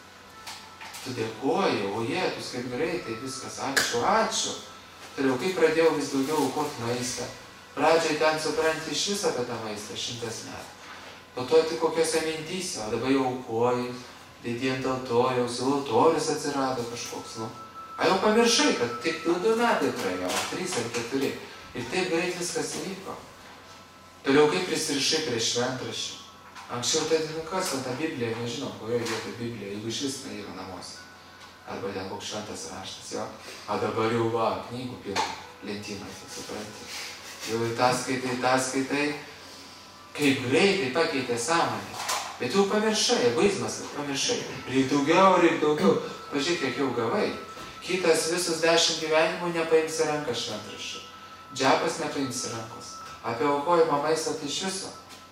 Tu dėkoji, o Jėzus, kaip greitai viskas, ačiū, ačiū. Toliau, kaip pradėjau vis daugiau aukoti maistą. Pradžiai ten supranti iš viso apie tą maistą 100 metų. Po to tik kokiose mintyse, o dabar jau aukoji, dėdį ant altoriaus, jau altorius atsirado kažkoks, nu. A jau pamiršai, kad tik 2 metai praėjo, 3 ar 4. Ir taip greit viskas įvyko. Toliau, kaip prisirišai prie šventraščių. Anksčiau tai, kas ant tą Bibliją, nežinau, kurioje vietoje Biblija, jeigu iš vis tai yra namuose. Arba ten koks šventas raštas, jo. A dabar jau va, knygų pilna, lentynas, supranti. Jau ir tą skaitai, kaip greitai pakeitė sąmonę. Bet jau pamiršai, egoizmas, pamiršai. Reik daugiau. Pažiūrėk, kiek jau gavai. Kitas visus 10 gyvenimų nepaims į ranką šventraščių. Džiapas nepaims į rankos. Apie aukojimą maistą tai iš viso.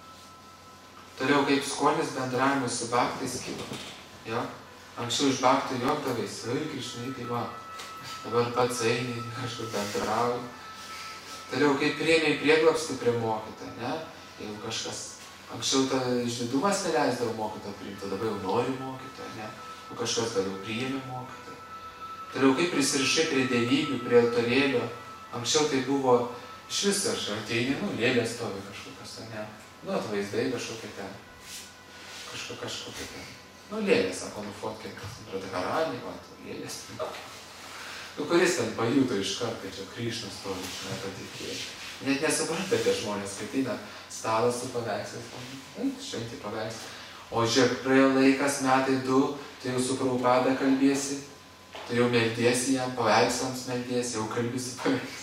Toliau kaip skonis bendravimas su baktais kilo. Jo? Anksčiau iš baktų juokdavais, krišnai, tai va. Dabar pats eini, kažkur bendrauji. Toliau kaip priėmė prieglobstį prie mokytojo, ne? Jeigu kažkas, anksčiau išdidumas neleisdavo mokytojo priimti, dabar jau nori mokytojo, ne? O kažkas gal jau priėmė mokytojo. Toliau kaip prisirišai prie dievybių, prie altorėlio. Anksčiau tai buvo iš viso, aš ateini, lėlė stovi kažkokios, ne? Atvaizdai kažkokie ten. Kažkokie ten. Lėlė, sako, nufotkink, atrodo, karaliai, lėlės. Kuris ten pajuto iš karto, kad čia Kryšnas stovi, žinai, patikėjai. Net nesupranta tie žmonės, kad eina stalas su paveikslas, šventi paveikslai. O žiūrėk, praėjo laikas, metai 2, tai jau su Prabhupada kalbėsi, tai jau meldiesi jam, paveikslams meldiesi, jau kalbėsi paveikslams.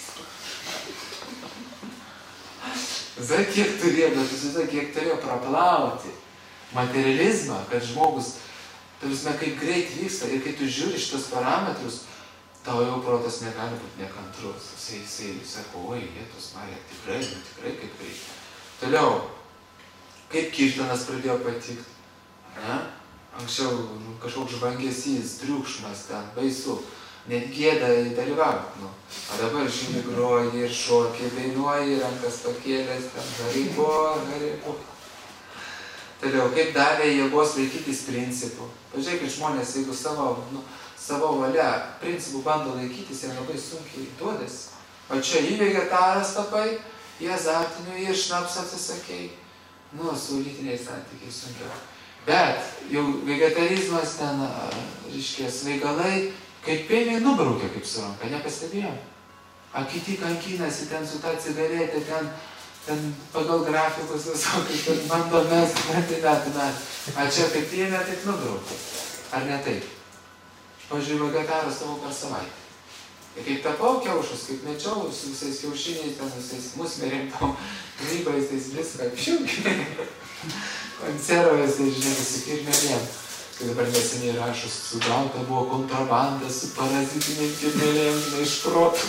Zai, kiek turėjo praplauti materializmą, kad žmogus, tarsi, kaip greit vyksta ir kai tu žiūri šitos parametrus, tau jau protas negali būti nekantrus. Jisai sako, oi, Jėzus Marija, tikrai kaip greit. Toliau, kaip kirtanas pradėjo patikti, ne? Anksčiau kažkoks žvangesys, triukšmas ten, baisu. Net gėda dalyvauti, O dabar žymi groji ir šokiai, dainuoji, rankas pakėlės, ten haribo. Toliau, kaip davė jėgos laikytis principų. Pažiūrėkit žmonės, jeigu savo valia principų bando laikytis, jie labai sunkiai duodasi. O čia į vegetaras tapai, į azartinių, į šnapsą atsisakei. Su lytiniais santykiais sunkiau. Bet jau vegetarizmas ten, reiškia, svaigalai, kaip pėmiai nubraukė kaip su ranka, nepastebėjom. A kiti kankinasi ten su tą cigaretę, ten pagal grafikus visokius, ten bando mest, metai. A čia kaip pėmė, taip nubraukė. Ar ne taip? Pažiūrėjau, vegetaras tavo per savaitę. Ir kaip tapau kiaušus, kaip mečiau su visais kiaušiniais, ten visais musmerėm, grybais, tais viską, apšiaukiai. Konservais, tai žinai, su kirmelėm. Tai dabar neseniai rašus, sugauta buvo kontrabanda su parazitinėm kirmelėm, iš protų.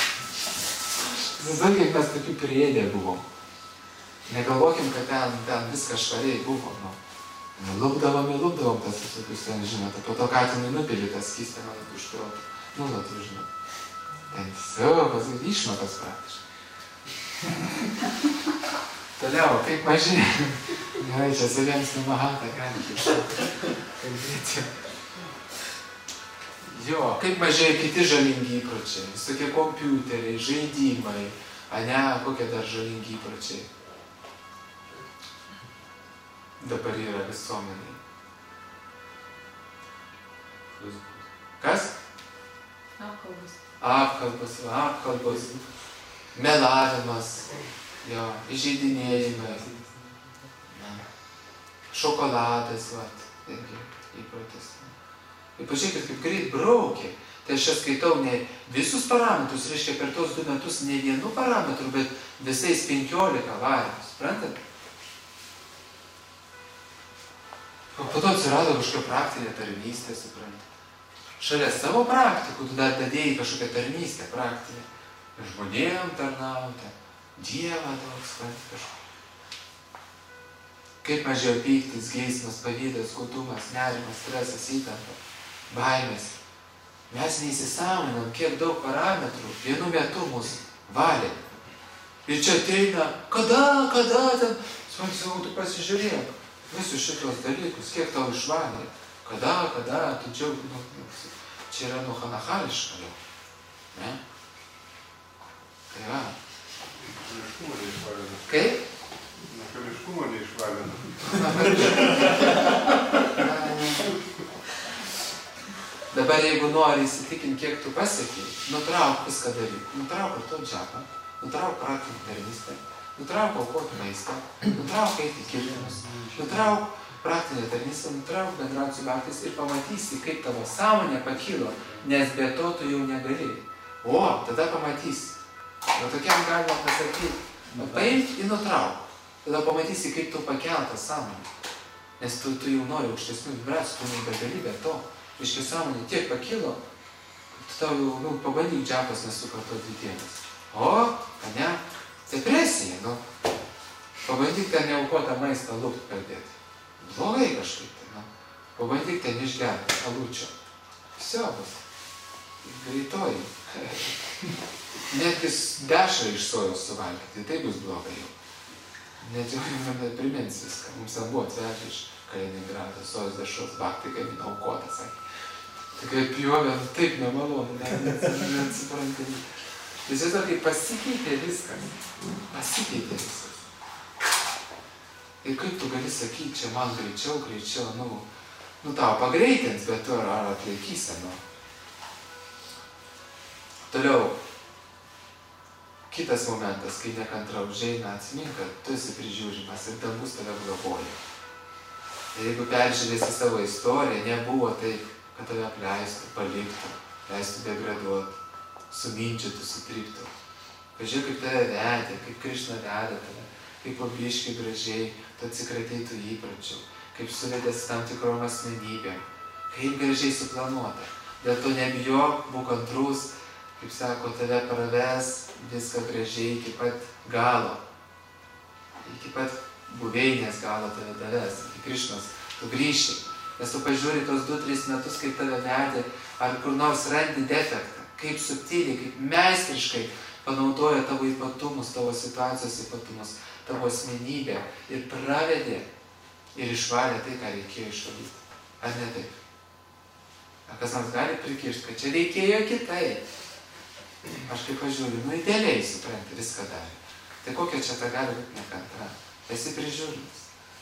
Zai, kiek mes tokių priėdė buvom. Negalvokim, kad ten viskas švariai buvo. Lupdavom tas visokius ten, žinot, po to katinui nupilį tas skystę man iš protų. Tu žinot. Ten siaubas, išmatas praktiškai. Toliau, kaip mažai. Gerai, čia saviems numahatą gali kalbėti. Jo, kaip mažai kiti žalingi įpročiai. Visokie kompiuteriai, žaidimai. Kokie dar žalingi įpročiai. Dabar yra visuomeniai. Kas? Apkalbos. Melavimas. Jo, įžeidinėjimai. Šokoladas, irgi įprotis. Ir pažiūrėkit, kaip greit braukė. Tai aš skaitau ne visus parametrus, reiškia per tos 2 metus ne vienu parametru, bet visais 15 variantus. Suprantat? Po to atsirado kažkokia praktinė tarnystė, suprantat. šalia savo praktikų, tu dar dadėjai kažkokią tarnystę praktinę. Žmonėm tarnauti, Dievą toks kažką. Kaip mažiau pyktis, geismas, pavydas, godumas, nerimas, stresas, įtampa, baimės. Mes neįsisąmoninam, kiek daug parametrų vienu metu mus valė. Ir čia ateina, kada ten, sakau, tu pasižiūrėk, visus šitos dalykus, kiek tau išvalė. Kada, tu džiaugiasi. Čia yra nuhanahališka jau. Ne? Tai va. Nakališkumo neišvalina. Kaip? Nakališkumo neišvalina. Dabar jeigu nori įsitikinti, kiek tu pasiekei, nutrauk viską daryk. Nutrauk ir to džapą, nutrauk praktinį tarnystę, nutrauk aukoti maistą, nutrauk eiti kirtimus, nutrauk praktinę tarnystę, nutrauk bendrauti su bhaktais ir pamatysi, kaip tavo sąmonė pakilo, nes be to tu jau negali. O, tada pamatysi. O tokiam galima pasakyti, paimk ir nutrauk. Tada pamatysi, kaip tu pakeltas sąmonė. Nes tu jau nori aukštesnių vibracijų, tu nebegali be to. Iškai sąmonė tiek pakilo, tu tau jau, pabandyk džapas nesukartoti dienas. O, ne, depresija, pabandyk ten neaukotą maistą lupt pradėti. Blogai kažkaip, pabandyk ten išgerti alučio. Visio bus. Greitoji. Netgi dešrą iš sojos suvalgyti, tai bus blogai jau. Net jau neprimins viską. Mums ten buvo atvežę iš Kaliningrado sojos dešros bhaktai gamino aukotą, sakė. Tai kaip pjovė, taip nemalonu, neatsipranti. Tiesiog kaip pasikeitė viskas. Pasikeitė viskas. Ir kaip tu gali sakyti, čia man greičiau, tau pagreitins, bet tu ar atlaikysi, Toliau, kitas momentas, kai nekantra užeina, atsimink, kad tu esi prižiūrimas ir dangus tave globoja. Ir jeigu peržiūrėsi savo istoriją, nebuvo taip, kad tave apleistų, paliktų, leistų degraduoti, suminčytų, sutriktų. Pažiūrėk, kaip tave vedė, kaip Krišna vedė tave, kaip po biškį gražiai tu atsikratei tų įpročių, kaip suvedės tam tikrom asmenybėm, kaip gražiai suplanuota. Dėl to nebijok, būk kantrus, kaip sako, tave praves viską gražiai iki pat galo. Iki pat buveinės galo tave daves, iki Krišnos, tu grįši. Nes tu pažiūri tos 2-3 metus, kaip tave vedė, ar kur nors randi defektą, kaip subtiliai, kaip meistriškai panaudoja tavo ypatumus, tavo situacijos ypatumus, tavo asmenybę ir pravedė ir išvalė tai, ką reikėjo išvalyti. Ar ne taip? Ar kas nors gali prikiršti, kad čia reikėjo kitaip? Aš kaip pažiūriu, idealiai supranti, viską darė. Tai kokia čia ta gali būti nekantra? Esi prižiūrimas.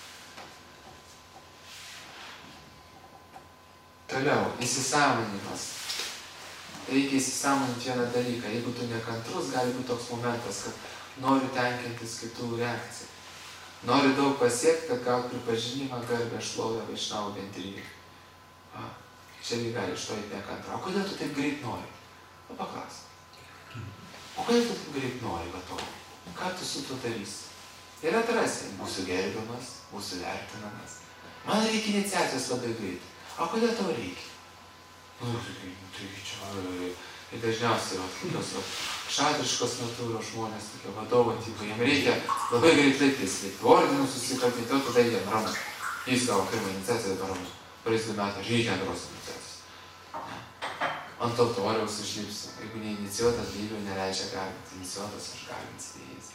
Toliau, įsisąmoninimas. Reikia įsisąmoninti vieną dalyką. Jeigu tu nekantrus, gali būti toks momentas, kad noriu tenkintis kitų reakcijų. Noriu daug pasiekti, kad gauti pripažinimą, garbę, šlovę, vaišnavų bendrijai. Čia gali iš to nekantra. O kodėl tu taip greit nori? Paklaus. O kodėl tu taip greit nori va to? Ką tu su tuo darysi? Ir atrasi, būsiu gerbiamas, būsiu vertinamas. Man reikia iniciacijos labai greit. O kodėl tau reikia? Tai čia... Ir dažniausiai tokios šatriškos natūros žmonės, tokie vadovo tipai, jiem reikia labai greit laiktis, ordinų susikabinti, o tada jie ramu. Jis gavo pirmą iniciaciją, dabar ramu. Praeis 2 metai, žydžiai antros iniciacijos. Ant altoriaus išlipsiu. Jeigu neinicijuotas, lygių neleidžia garbinti. Inicijuotas aš garbinti dėjais.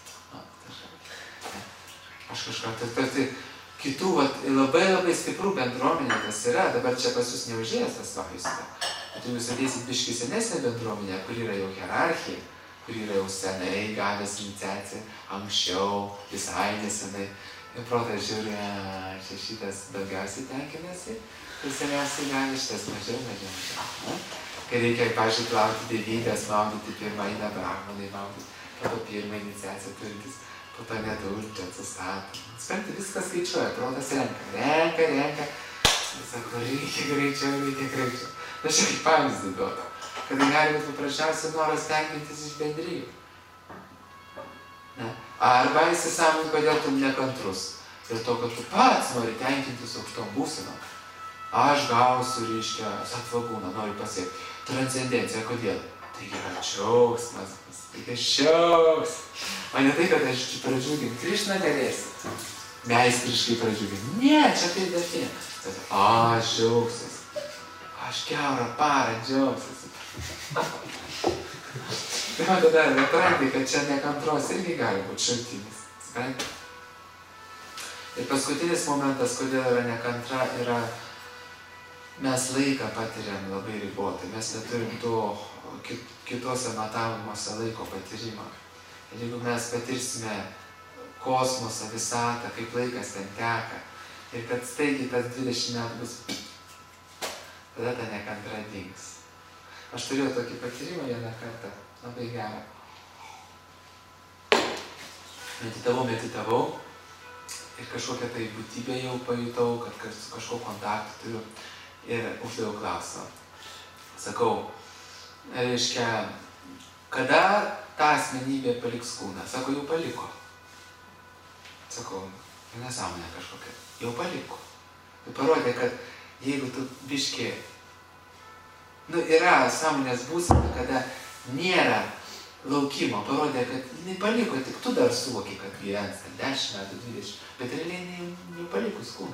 Aš kažką, tai kitų, labai stiprų bendruomenė tas yra, dabar čia pas jūs neužėjęs tas vajus. Bet jūs ateisit biškį senesnė bendruomenė, kur yra jau hierarchija, kur yra jau senai gavęs iniciaciją, anksčiau, visai nesenai. Ir protas žiūri, čia šitas daugiausiai tenkinasi, ir seniausiai gali šitas mažiau. Kai reikia, pažiūrėjau, laukti dievybės, maudyti pirmą eina brahmanai, maudyti, po to pirmą iniciaciją turintis, po to nedulti, atsistatyti. Spenti, viskas skaičiuoja, protas renka. Jis sako, reikia greičiau. Bet čia kaip pavyzdį duoda, kad gali būti paprasčiausiai noras tenkintis iš bendrijų. Arba įsisąmonint, kodėl tu nekantrus. Dėl to, kad tu pats nori tenkintis aukštom būsenom. aš gausiu, reiškia, satvagūną, noriu pasiekti. Transcendencija, kodėl? Taigi yra džiaugsmas, taigi šiauks. O ne tai, kad aš pradžiuginu, Krišna galėsi. Meistriškai pradžiuginu. Ne, čia tai dėfė. Aš džiaugsiuosi. Aš kiaurą parą džiaugsiuosi. Tai man tada atrandi, kad čia nekantros irgi gali būti šaltinis. Supranti? Ir paskutinis momentas, kodėl yra nekantra, yra mes laiką patiriam labai ribotai. Mes neturim to kitose matavimuose laiko patyrimą. Ir jeigu mes patirsime kosmosą, visatą, kaip laikas ten teka, ir kad staigiai tas 20 metų bus, tada ta nekantra dings. Aš turėjau tokį patyrimą vieną kartą, labai gerą. Meditavau ir kažkokią tai būtybę jau pajutau, kad su kažko kontaktą turiu ir uždaviau klausimą. Sakau, reiškia, kada ta asmenybė paliks kūną? Sako, jau paliko. Sakau, nesąmonė kažkokia. Jau paliko. Tai parodė, kad jeigu tu biški, yra sąmonės būsena, kada nėra laukimo, parodė, kad jinai paliko, tik tu dar suvoki, kad gyvens 10 metų, 20, bet realiai jau palikus kūną.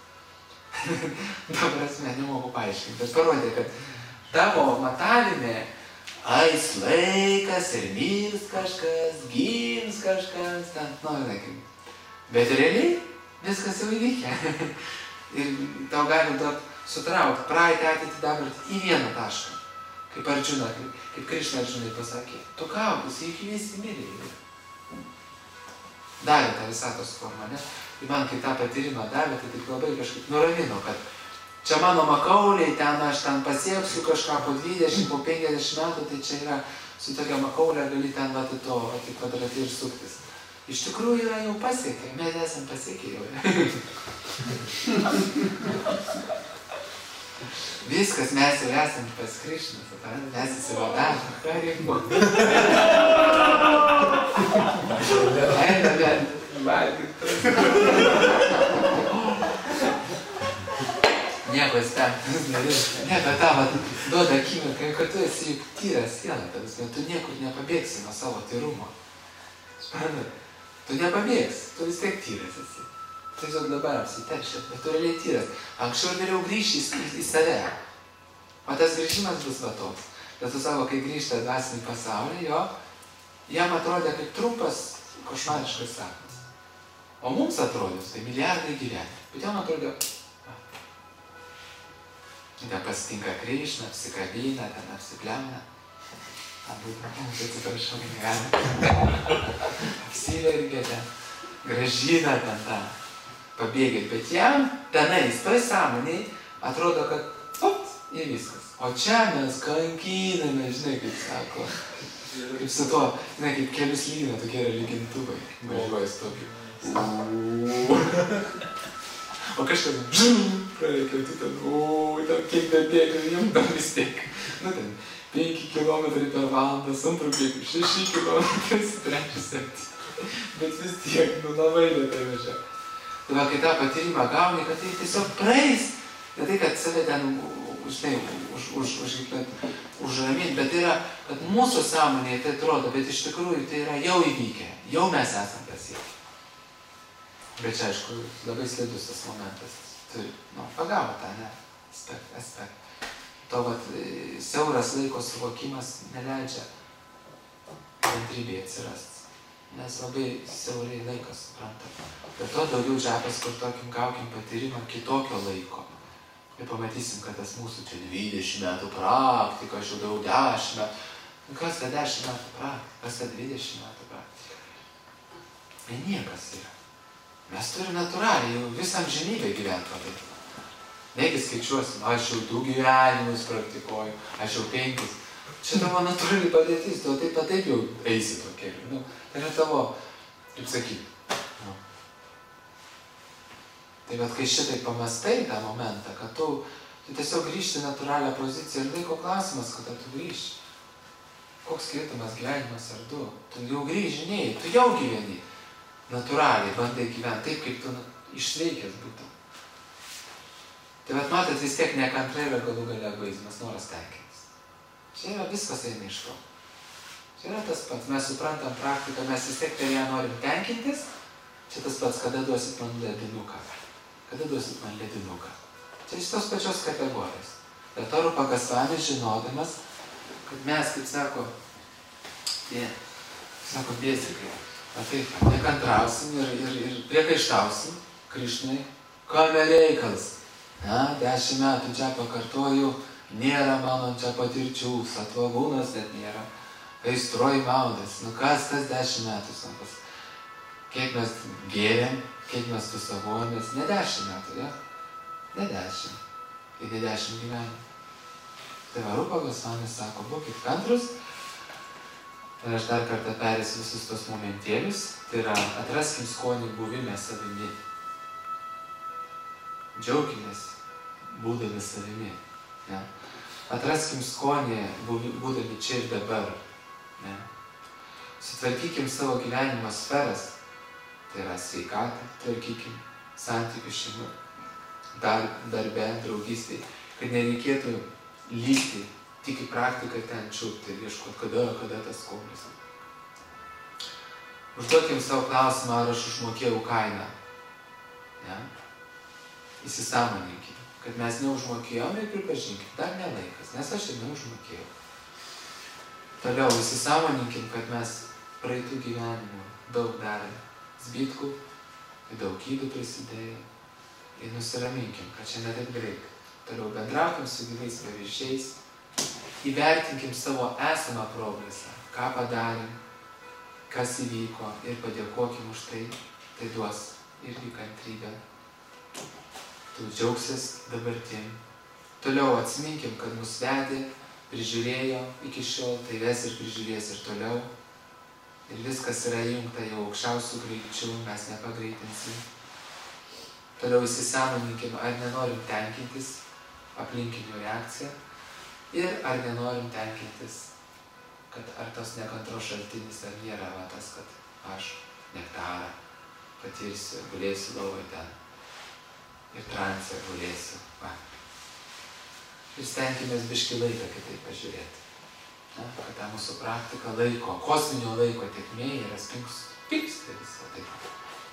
Ta prasme, nemoku paaiškinti, bet parodė, kad tavo matavime ais laikas ir mirs kažkas, gims kažkas, ten, bet realiai viskas jau įvykę. Ir tau gali sutraukti praeitį, ateitį, dabartį į vieną tašką. Kaip Arjuna, kaip Krišna Arjunai pasakė, tu kaukis, iki visi mirė. Davė tą visatos formą, ne? Ir man, kai tą patyrimą davė, tai taip labai kažkaip nuramino, kad čia mano makauliai, ten aš ten pasieksiu kažką po 20, po 50 metų, tai čia yra su tokia makaulė, gali ten vat į to, vat į kvadratį ir suktis. Iš tikrųjų yra jau pasiekę, mes esam pasiekę jau. Viskas, mes jau esam pas Krišną, mes įsivadavome, ką reikia. Eina, bet valgyt. Nieko stengtis nereikia. Ne, bet tavo duoda akimirką, kad tu esi juk tyra siela, bet tu niekur nepabėgsi nuo savo tyrumo. Suprantu, tu nepabėgsi, tu vis tiek tyras esi. Tiesiog dabar apsiteršęs, bet tu realiai tyras. Anksčiau ir vėliau grįši į save. O tas grįžimas bus va toks. Bet tu savo, kai grįžta dvasinį pasaulį, jam atrodė kaip trumpas košmariškas sapnas. O mums atrodys, tai milijardai gyvenimų. Bet jam atrodė, ten pasitinka Krišną, apsikabina, ten apsipliauna. Atsiprašau, negalima. Apsivergia ten, gražina ten tą. Pabėgėt, bet jam tenais, toj sąmoniai, atrodo, kad ir viskas. O čia mes kankiname, žinai, kaip sako, kaip su to, žinai, kaip kelius lygina, tokie yra lygintuvai, važiuojas tokį. O kažkas, prareikia, tu ten kiek bebėgiu, jums tam vis tiek. Ten 5 km per valandą, antru bėgiu, 6 km, 3, 7. Bet vis tiek, labai lėtai važiuoja. Tai va, kai tą patyrimą gauni, kad tai tiesiog praeis, ne tai, kad save ten, žinai, užramint, bet tai yra, kad mūsų sąmonėje tai atrodo, bet iš tikrųjų tai yra jau įvykę, jau mes esam pasiekę. Bet čia, aišku, labai slidus tas momentas, turi, pagavo tą, ne, aspekt. To, vat, siauras laiko suvokimas neleidžia kantrybėje atsirasti. Nes labai siaurai laikas suprantam. Bet to daugiau džapas kartokim, gaukim patyrimą kitokio laiko. Ir pamatysim, kad tas mūsų čia 20 metų praktika, aš jau daug 10 metų. Kas kad 10 metų praktika, kas kad 20 metų praktika. Tai niekas yra. Mes turime natūraliai jau visam žemybę gyventi labai. Negi skaičiuosim, aš jau 2 gyvenimus praktikuoju, aš jau 5. Čia tavo natūraliai padėtis, tu taip jau eisi to keliu. Tai yra tavo, kaip sakyti. Tai bet kai šitai pamastai tą momentą, kad tu tiesiog grįžti natūralią poziciją ir laiko klausimas, kada tu grįžti. Koks skirtumas gyvenimas ar 2? Tu jau grįžinėjai, tu jau gyveni. Natūraliai bandai gyventi taip, kaip tu išveikęs būtum. Tai vat matot, vis tiek nekantrai yra galų gale egoizmas, noras tenkintis. Čia yra viskas eina iš to. Čia yra tas pats, mes suprantam praktiką, mes vis tiek per ją norim tenkintis. Čia tas pats, kada duosit man ledinuką. Kada duosit man ledinuką. Čia iš tos pačios kategorijos. Bet to Rupa Gosvami žinodamas, kad mes, kaip sako, bėsikai, taip, nekantrausim ir priekaištausim Krišnai, kame reikals. 10 metų čia pakartoju, nėra mano čia patirčių, satvagūnas net nėra, aistroj maudas. Kas tas 10 metų, sankas? Kiek mes gėrėm, kiek mes tusavojomės, ne 10 metų, ja? Ne 10, tai ne 10 gyvenimų. Tai va, Rupa Gosvami sako, būkit kantrus. Ir aš dar kartą perėsiu visus tos momentėlius. Tai yra, atraskim skonį buvime savimi. Džiaukimės būdami savimi. Ja? Atraskim skonį būdami čia ir dabar. Ja? Sutvarkykim savo gyvenimo sferas. Tai yra sveikatą, tvarkykim santykių šeimų, darbe, draugystėj. Kad nereikėtų lįsti tik į praktiką ten čiūpti ir ieškoti, kada tas skonis. Užduokim savo klausimą, ar aš užmokėjau kainą. Ja? Įsisąmoninkim, kad mes neužmokėjom ir pripažinkim, dar ne laikas, nes aš ir neužmokėjau. Toliau įsisąmoninkim, kad mes praeitų gyvenimų daug darėm zbitkų, daug ydų prisidėjo ir nusiraminkim, kad čia ne taip greit. Toliau bendraukim su gyvais pavyzdžiais, įvertinkim savo esamą progresą, ką padarėm, kas įvyko ir padėkokim už tai, tai duos irgi kantrybę. Tu džiaugsis dabartim. Toliau atsiminkim, kad mus vedė, prižiūrėjo iki šiol, tai ves ir prižiūrės ir toliau. Ir viskas yra įjungta jau aukščiausių greičių, mes nepagreitinsim. Toliau įsisąmoninkim, ar nenorim tenkintis aplinkinių reakciją ir ar nenorim tenkintis, kad ar tas nekantros šaltinis ar nėra va tas, kad aš nektarą patirsiu, gulėsiu lovoj ten. Ir transę gulėsiu. Va. Ir stenkimės biškį laiką kitaip pažiūrėti. Na, kad ta mūsų praktika laiko, kosminio laiko tėkmėje yra spingsti visą taip.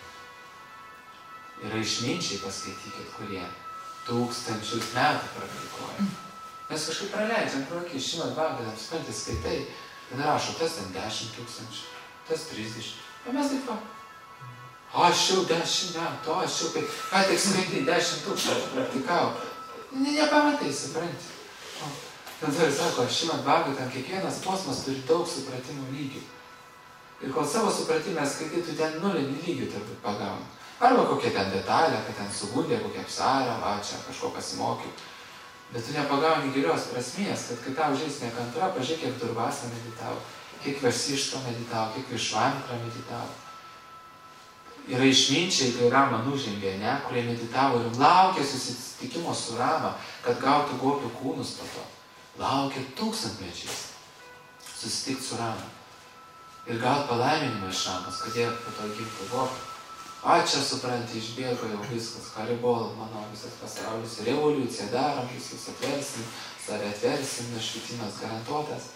Yra išminčiai, paskaitykit, kurie 1000 metų praktikuoja. Mes kažkaip praleidžiam pro akis, Šrimad Bhagavatam, supranti, skaitai, ten rašo, tas ten 10 000, tas 30. O mes taip va. Aš jau 10 metų, aš jau kaip, ką tik skaitai 10 000 praktikau. Nepamatai, supranti. Tada sako, Šrimad Bhagavatam, kiekvienas posmas turi daug supratimo lygių. Ir kol savo supratimą skaitai, tu ten nulinį lygių turbūt pagauni. Arba kokia ten detalė, kad ten sugundė, kokia apsara, va, čia kažko pasimokiau. Bet tu nepagauni gilios prasmės, kad kai tau žais nekantra, pažiūrėk, kiek Durvasa meditavo, kiek Vasišta meditavo, kiek Višvamitra meditavo. Yra išminčiai, kai Rama nužengė, ne, kurie meditavo ir laukė susitikimo su Rama, kad gautų gopių kūnus po to. Laukė 1000 mečiais susitikti su Rama. Ir gaut palaiminimą iš Ramos, kad jie po to gimtų gopių. A, čia supranti, išbėgo jau viskas, karibol, mano visas pasaulis, revoliucija darom, visus atversim, save atversim, nušvitimas garantuotas.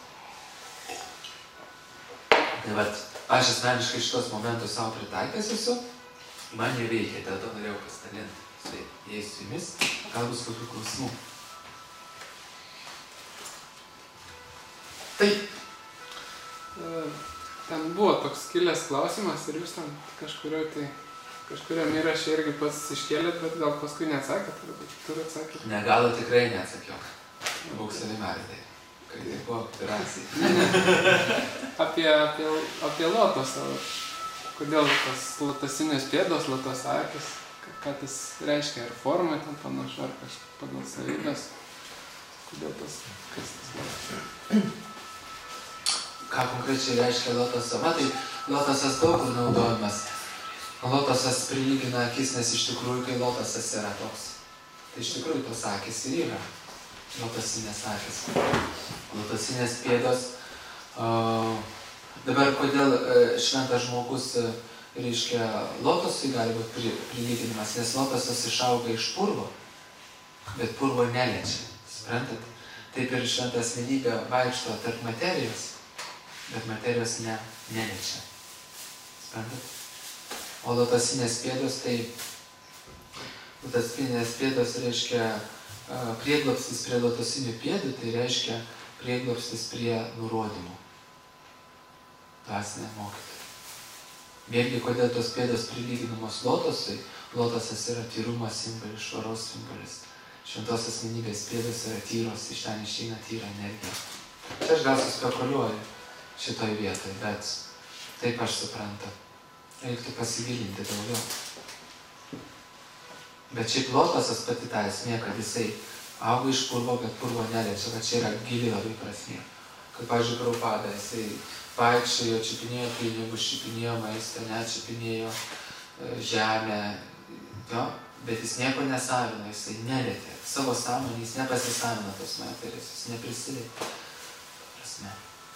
Tai vat, aš asmeniškai šitos momentus savo pritaikęs esu, man jie veikia, dėl to norėjau pasidalinti. Tai, jei su jumis, gal bus kokių klausimų. Taip. Ten buvo toks kilęs klausimas ir jūs ten kažkuriam įrašė irgi pats iškėlėt, bet gal paskui neatsakėt, arba turi atsakyti? Ne, gal tikrai neatsakiau. Būk savimardai. Kai tai buvo operacija. Apie lotosą. Kodėl tas lotosinės pėdos, lotos akis, ką tas reiškia, ar formą ten panašu, ar kažkaip pagal savybės. Kodėl tas, kas tas lotas? Ką konkrečiai reiškia lotosą? Matai, lotosas daug kur naudojamas. Lotosas prilygina akis, nes iš tikrųjų, kai lotosas yra toks, tai iš tikrųjų tos akis ir yra lotosinės akis. Lotosinės pėdos. Dabar kodėl šventas žmogus, reiškia, lotosui gali būti prilyginimas, nes lotosas išauga iš purvo. bet purvo neliečia. Suprantat? Taip ir šventa asmenybė vaikšto tarp materijos, bet materijos neliečia. Suprantat? O lotosinės pėdos, tai lotosinės pėdos reiškia prieglobstis prie lotosinių pėdų, tai reiškia prieglobstis prie nurodymų. Dvasinė mokytoja. Vėlgi, kodėl tos pėdos prilyginamos lotosui? Lotosas yra tyrumo simbolis, švaros simbolis. Šventos asmenybės pėdos yra tyros, iš ten išeina tyra energija. Čia aš gal suspekuliuoju šitoj vietoj, bet taip aš suprantu. Reiktų pasigilinti daugiau. Bet šiaip lotosas pati ta esmė, kad jisai auga iš purvo, bet purvo neliečia, kad čia yra gili labai prasmė. Kaip, pavyzdžiui, Prabhupada, jisai vaikščiojo, čiupinėjo pinigus, čiupinėjo maistą, nečiupinėjo žemę, jo, bet jis nieko nesavino, jisai nelietė. Savo sąmonį jis nepasisavino tos materijos, jis neprisilietė. Prasme.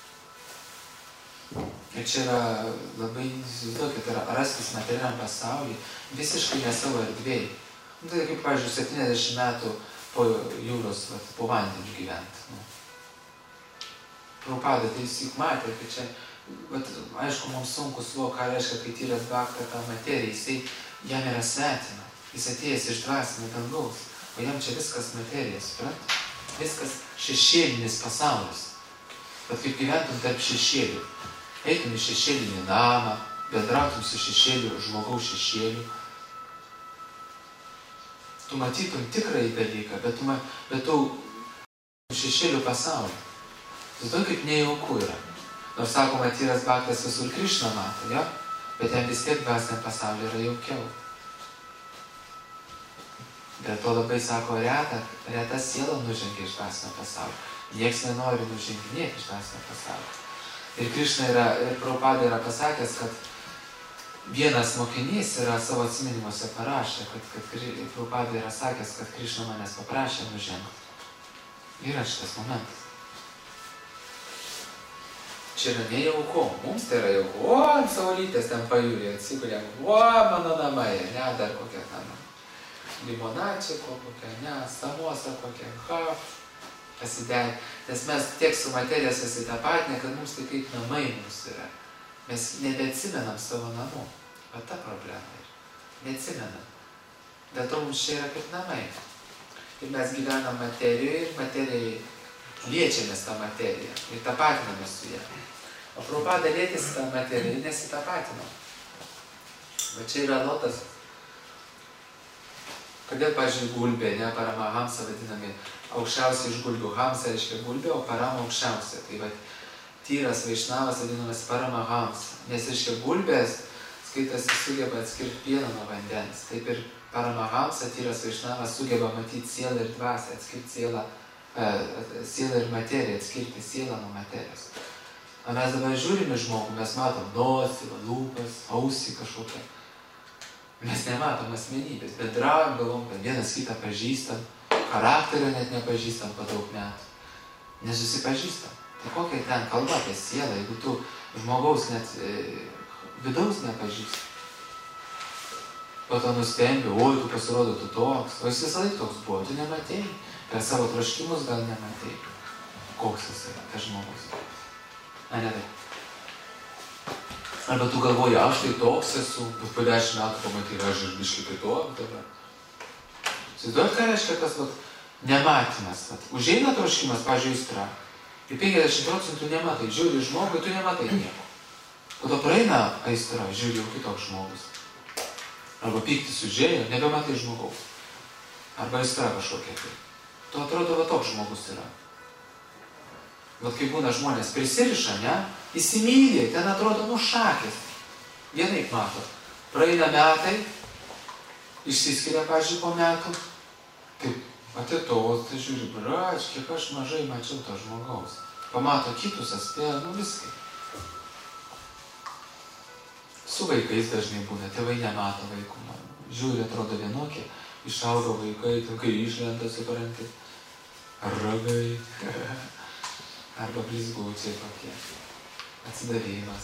Ir čia yra labai, įsivaizduokit, yra rastis materialiam pasaulyje visiškai ne savo erdvėj. Tai kaip, pavyzdžiui, 70 metų po jūros, po vandeniu gyventi. Prabhupada, tai jis juk matė, kad čia, aišku, mums sunku suvokti, ką reiškia, kai tyras bhakta tą materiją, jisai jam yra svetima, jis atėjęs iš dvasinio dangaus, o jam čia viskas materija, suprantat? Viskas šešėlinis pasaulis. Bet kaip gyventum tarp šešėlių, eitum į šešėlinį namą, bendrautum su šešėliu, žmogaus šešėliu, tu matytum tikrąjį dalyką, bet tu šešėlių pasaulį. Žinau, kaip nejauku yra. Nors sakoma, tyras bhaktas visur Krišną mato, jo? Bet jam vis tiek dvasiniam pasaulyje yra jaukiau. Bet to labai sako, reta siela nužengia iš dvasinio pasaulio. Niekas nenori nuženginėti iš dvasinio pasaulio. Ir Krišna ir Prabhupada yra pasakęs, kad vienas mokinys yra savo atsiminimuose parašę, kad Prabhupada yra sakęs, kad Krišna manęs paprašė nužengti. Yra šitas momentas. Čia yra nejauku, mums tai yra jauku. O, ant saulytės ten pajūrė, atsigulėm. O, mano namai, ne, dar kokia ten limonačia, kokia, samosa kokia, pasidegė. Nes mes tiek su materija susitapatinę, kad mums tai kaip namai mums yra. Mes nebeatsimenam savo namų. Va ta problema yra. Neatsimenam. Dėl to mums čia yra kaip namai. Ir mes gyvenam materijoje ir materijai liečiamės tą materiją ir tapatinamės su ją. O Prabhupada lietėsi tą materiją ir nesitapatino. Va čia yra lotas. Kodėl, pavyzdžiui, gulbė, ne, Paramahamsa vadinami, aukščiausia iš gulbių. Hamsa reiškia gulbė, o Parama aukščiausia. Tai va, tyras Vaišnavas vadinamas Paramahamsa. Nes reiškia gulbės, skaitasi, sugeba atskirti pieną nuo vandens. Taip ir Paramahamsa, tyras Vaišnavas, sugeba matyti sielą ir dvasę, atskirti sielą ir materiją, atskirti sielą nuo materijos. O mes dabar žiūrime žmogų, mes matom nosį, lūpas, ausį kažkokią. Mes nematom asmenybės, bendraujam, galvom, kad vienas kitą pažįstam, charakterio net nepažįstam po daug metų. Nesusipažįstam. Tai kokia ten kalba apie sielą, jeigu tu žmogaus net vidaus nepažįsti. Po to nustembi, oi, tu pasirodo, tu toks. O jis visą laiką toks buvo, tu nematėjai. Per savo troškimus gal nematėjai. Koks jis yra, tas žmogus. A, ne taip. Arba tu galvoji, aš tai toks esu, bet po 10 metų pamatai, aš ir biškai tai toks dabar. Įsivaizduojat, ką reiškia tas nematymas. Užeina troškimas, pavyzdžiui, aistra. Ir 50% nematai, žiūri žmogų, tu nematai nieko. Po to praeina aistra, žiūri jau kitoks žmogus. Arba pyktis užėjo, nebematai žmogaus. Arba aistra kažkokia tai. Tu atrodo, va toks žmogus yra. Vat kai būna žmonės prisiriša, ne? Įsimylė, ten atrodo šakės. Vienaip mato. Praeina metai, išsiskiria, pavyzdžiui, po metų. Taip, atitos, tai žiūri, brač, kiek aš mažai mačiau to žmogaus. Pamato kitus aspėjus, viskai. Su vaikais dažnai būna, tėvai nemato vaikų. Žiūri, atrodo vienokie, išaugo vaikai, kai išlenda, supranti. Ragai. Arba blizgučiai kokie. Atsidavimas.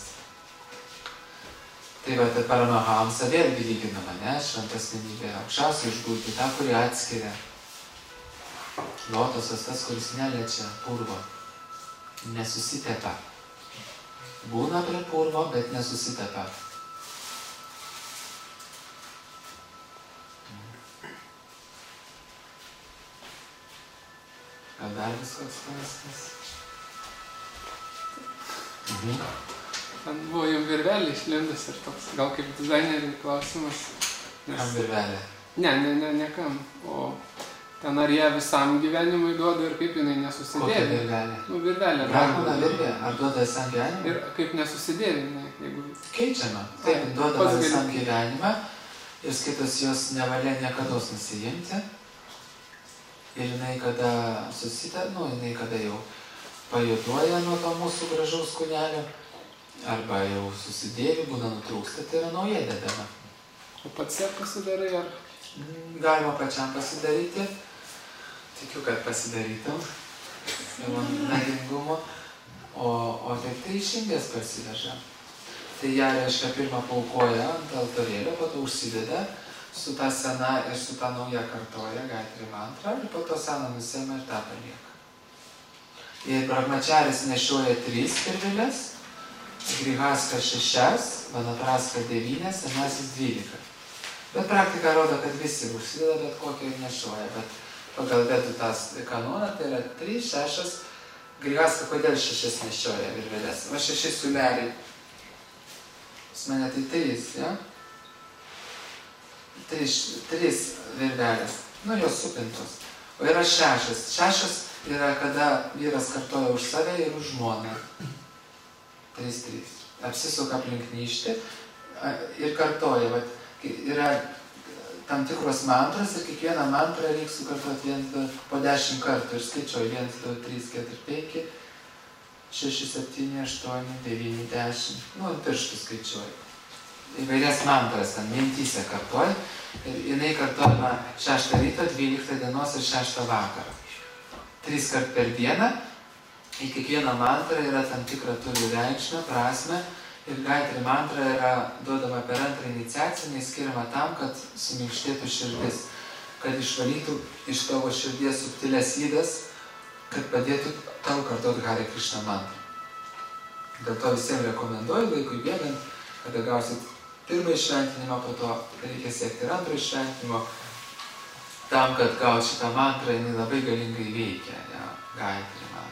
Tai va, ta Paramahamsa vėlgi lyginama, ne? Šventa asmenybė, aukščiausiai iš gulbių, ta, kuri atskiria Lotosas tas, kuris neliečia purvo, nesusitepa. Būna prie purvo, bet nesusitepa. Gal dar viskoks klausimas? Ten buvo jums virvelė išlindus ir toks, gal kaip dizaineriui klausimas. Kam virvelė? Ne kam. O ten ar jie visam gyvenimui duoda ir kaip jinai nesusidėvi. Kokia virvelė? Nu, virvelė. Brahmana virvė. Ar duoda visam gyvenimui? Ir kaip nesusidėvi, jeigu... Keičiama. Taip, duodama visam gyvenimą ir skaitos jos nevalia niekados nusijimti. Ir jinai kada jinai kada jau pajuduoja nuo to mūsų gražaus kūnelio, arba jau susidėvi, būna nutrūksta, tai yra nauja dedama. O pats ją pasidarai ar? Galima pačiam pasidaryti. Tikiu, kad pasidarytum. Savo nagingumo. O tai išindės parsiveža. Tai ją, reiškia, pirmą paukoja ant altorėlio, po to užsideda su ta sena ir su ta nauja kartoja Gayatri mantrą ir po to seną nusėma ir tą palieka. Ir Brahmacharis nešioja 3 virvelės, Grihaska 6, Vanapraska 9, senasis 12. Bet praktika rodo, kad visi užsideda, bet kokią ir nešioja. Bet pagal vedų tas kanoną tai yra 3, 6. Grihaska kodėl 6 nešioja virvelės? Va 6 siūleliai. Pas mane tai 3, ja? 3 virvelės. Nu, jos supintos. O yra 6. 6 yra, kada vyras kartoja už save ir už žmoną. 3. Apsisuka aplink nyštį ir kartoja. Vat, yra tam tikros mantras ir kiekvieną mantrą reikia sukartoti po 10 kartų. Ir skaičiuoju 1, 2, 3, 4, 5, 6, 7, 8, 9, 10. Nu, pirštų skaičiuoju. Įvairias mantras ten mintyse kartuoja. Ir jinai kartuojama 6 ryto, 12 dienos ir 6 vakarą. 3 kart per dieną. Į kiekvieną mantrą yra tam tikrą turi reikšmę, prasmę. Ir Gayatri mantra yra duodama per antrą iniciaciją, skiriama tam, kad suminkštėtų širdis. Kad išvalytų iš tavo širdies subtilės ydas, kad padėtų tau kartuoti Hare Krishna mantrą. Dėl to visiems rekomenduoju laikui bėgant, kada gausit pirmą išventinimą, po to reikia siekti ir antrą išventinimo, tam, kad gauti šitą mantrą, jinai labai galingai veikia, ja, Gayatri mantrą.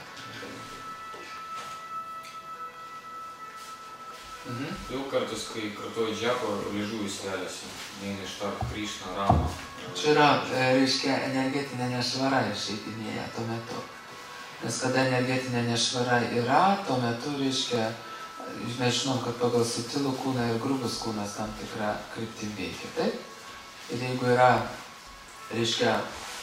Jau kartus, kai kartuoju džepą, liežuvis keliasi, neina iš tarp Krishna, Rama. Čia yra, reiškia, energetinė nešvara išeitinėje tuo metu. Nes kada energetinė nešvara yra, tuo metu, reiškia, mes žinom, kad pagal subtilų kūną ir grubus kūnas tam tikrą kryptim veikia, taip? Ir jeigu yra, reiškia,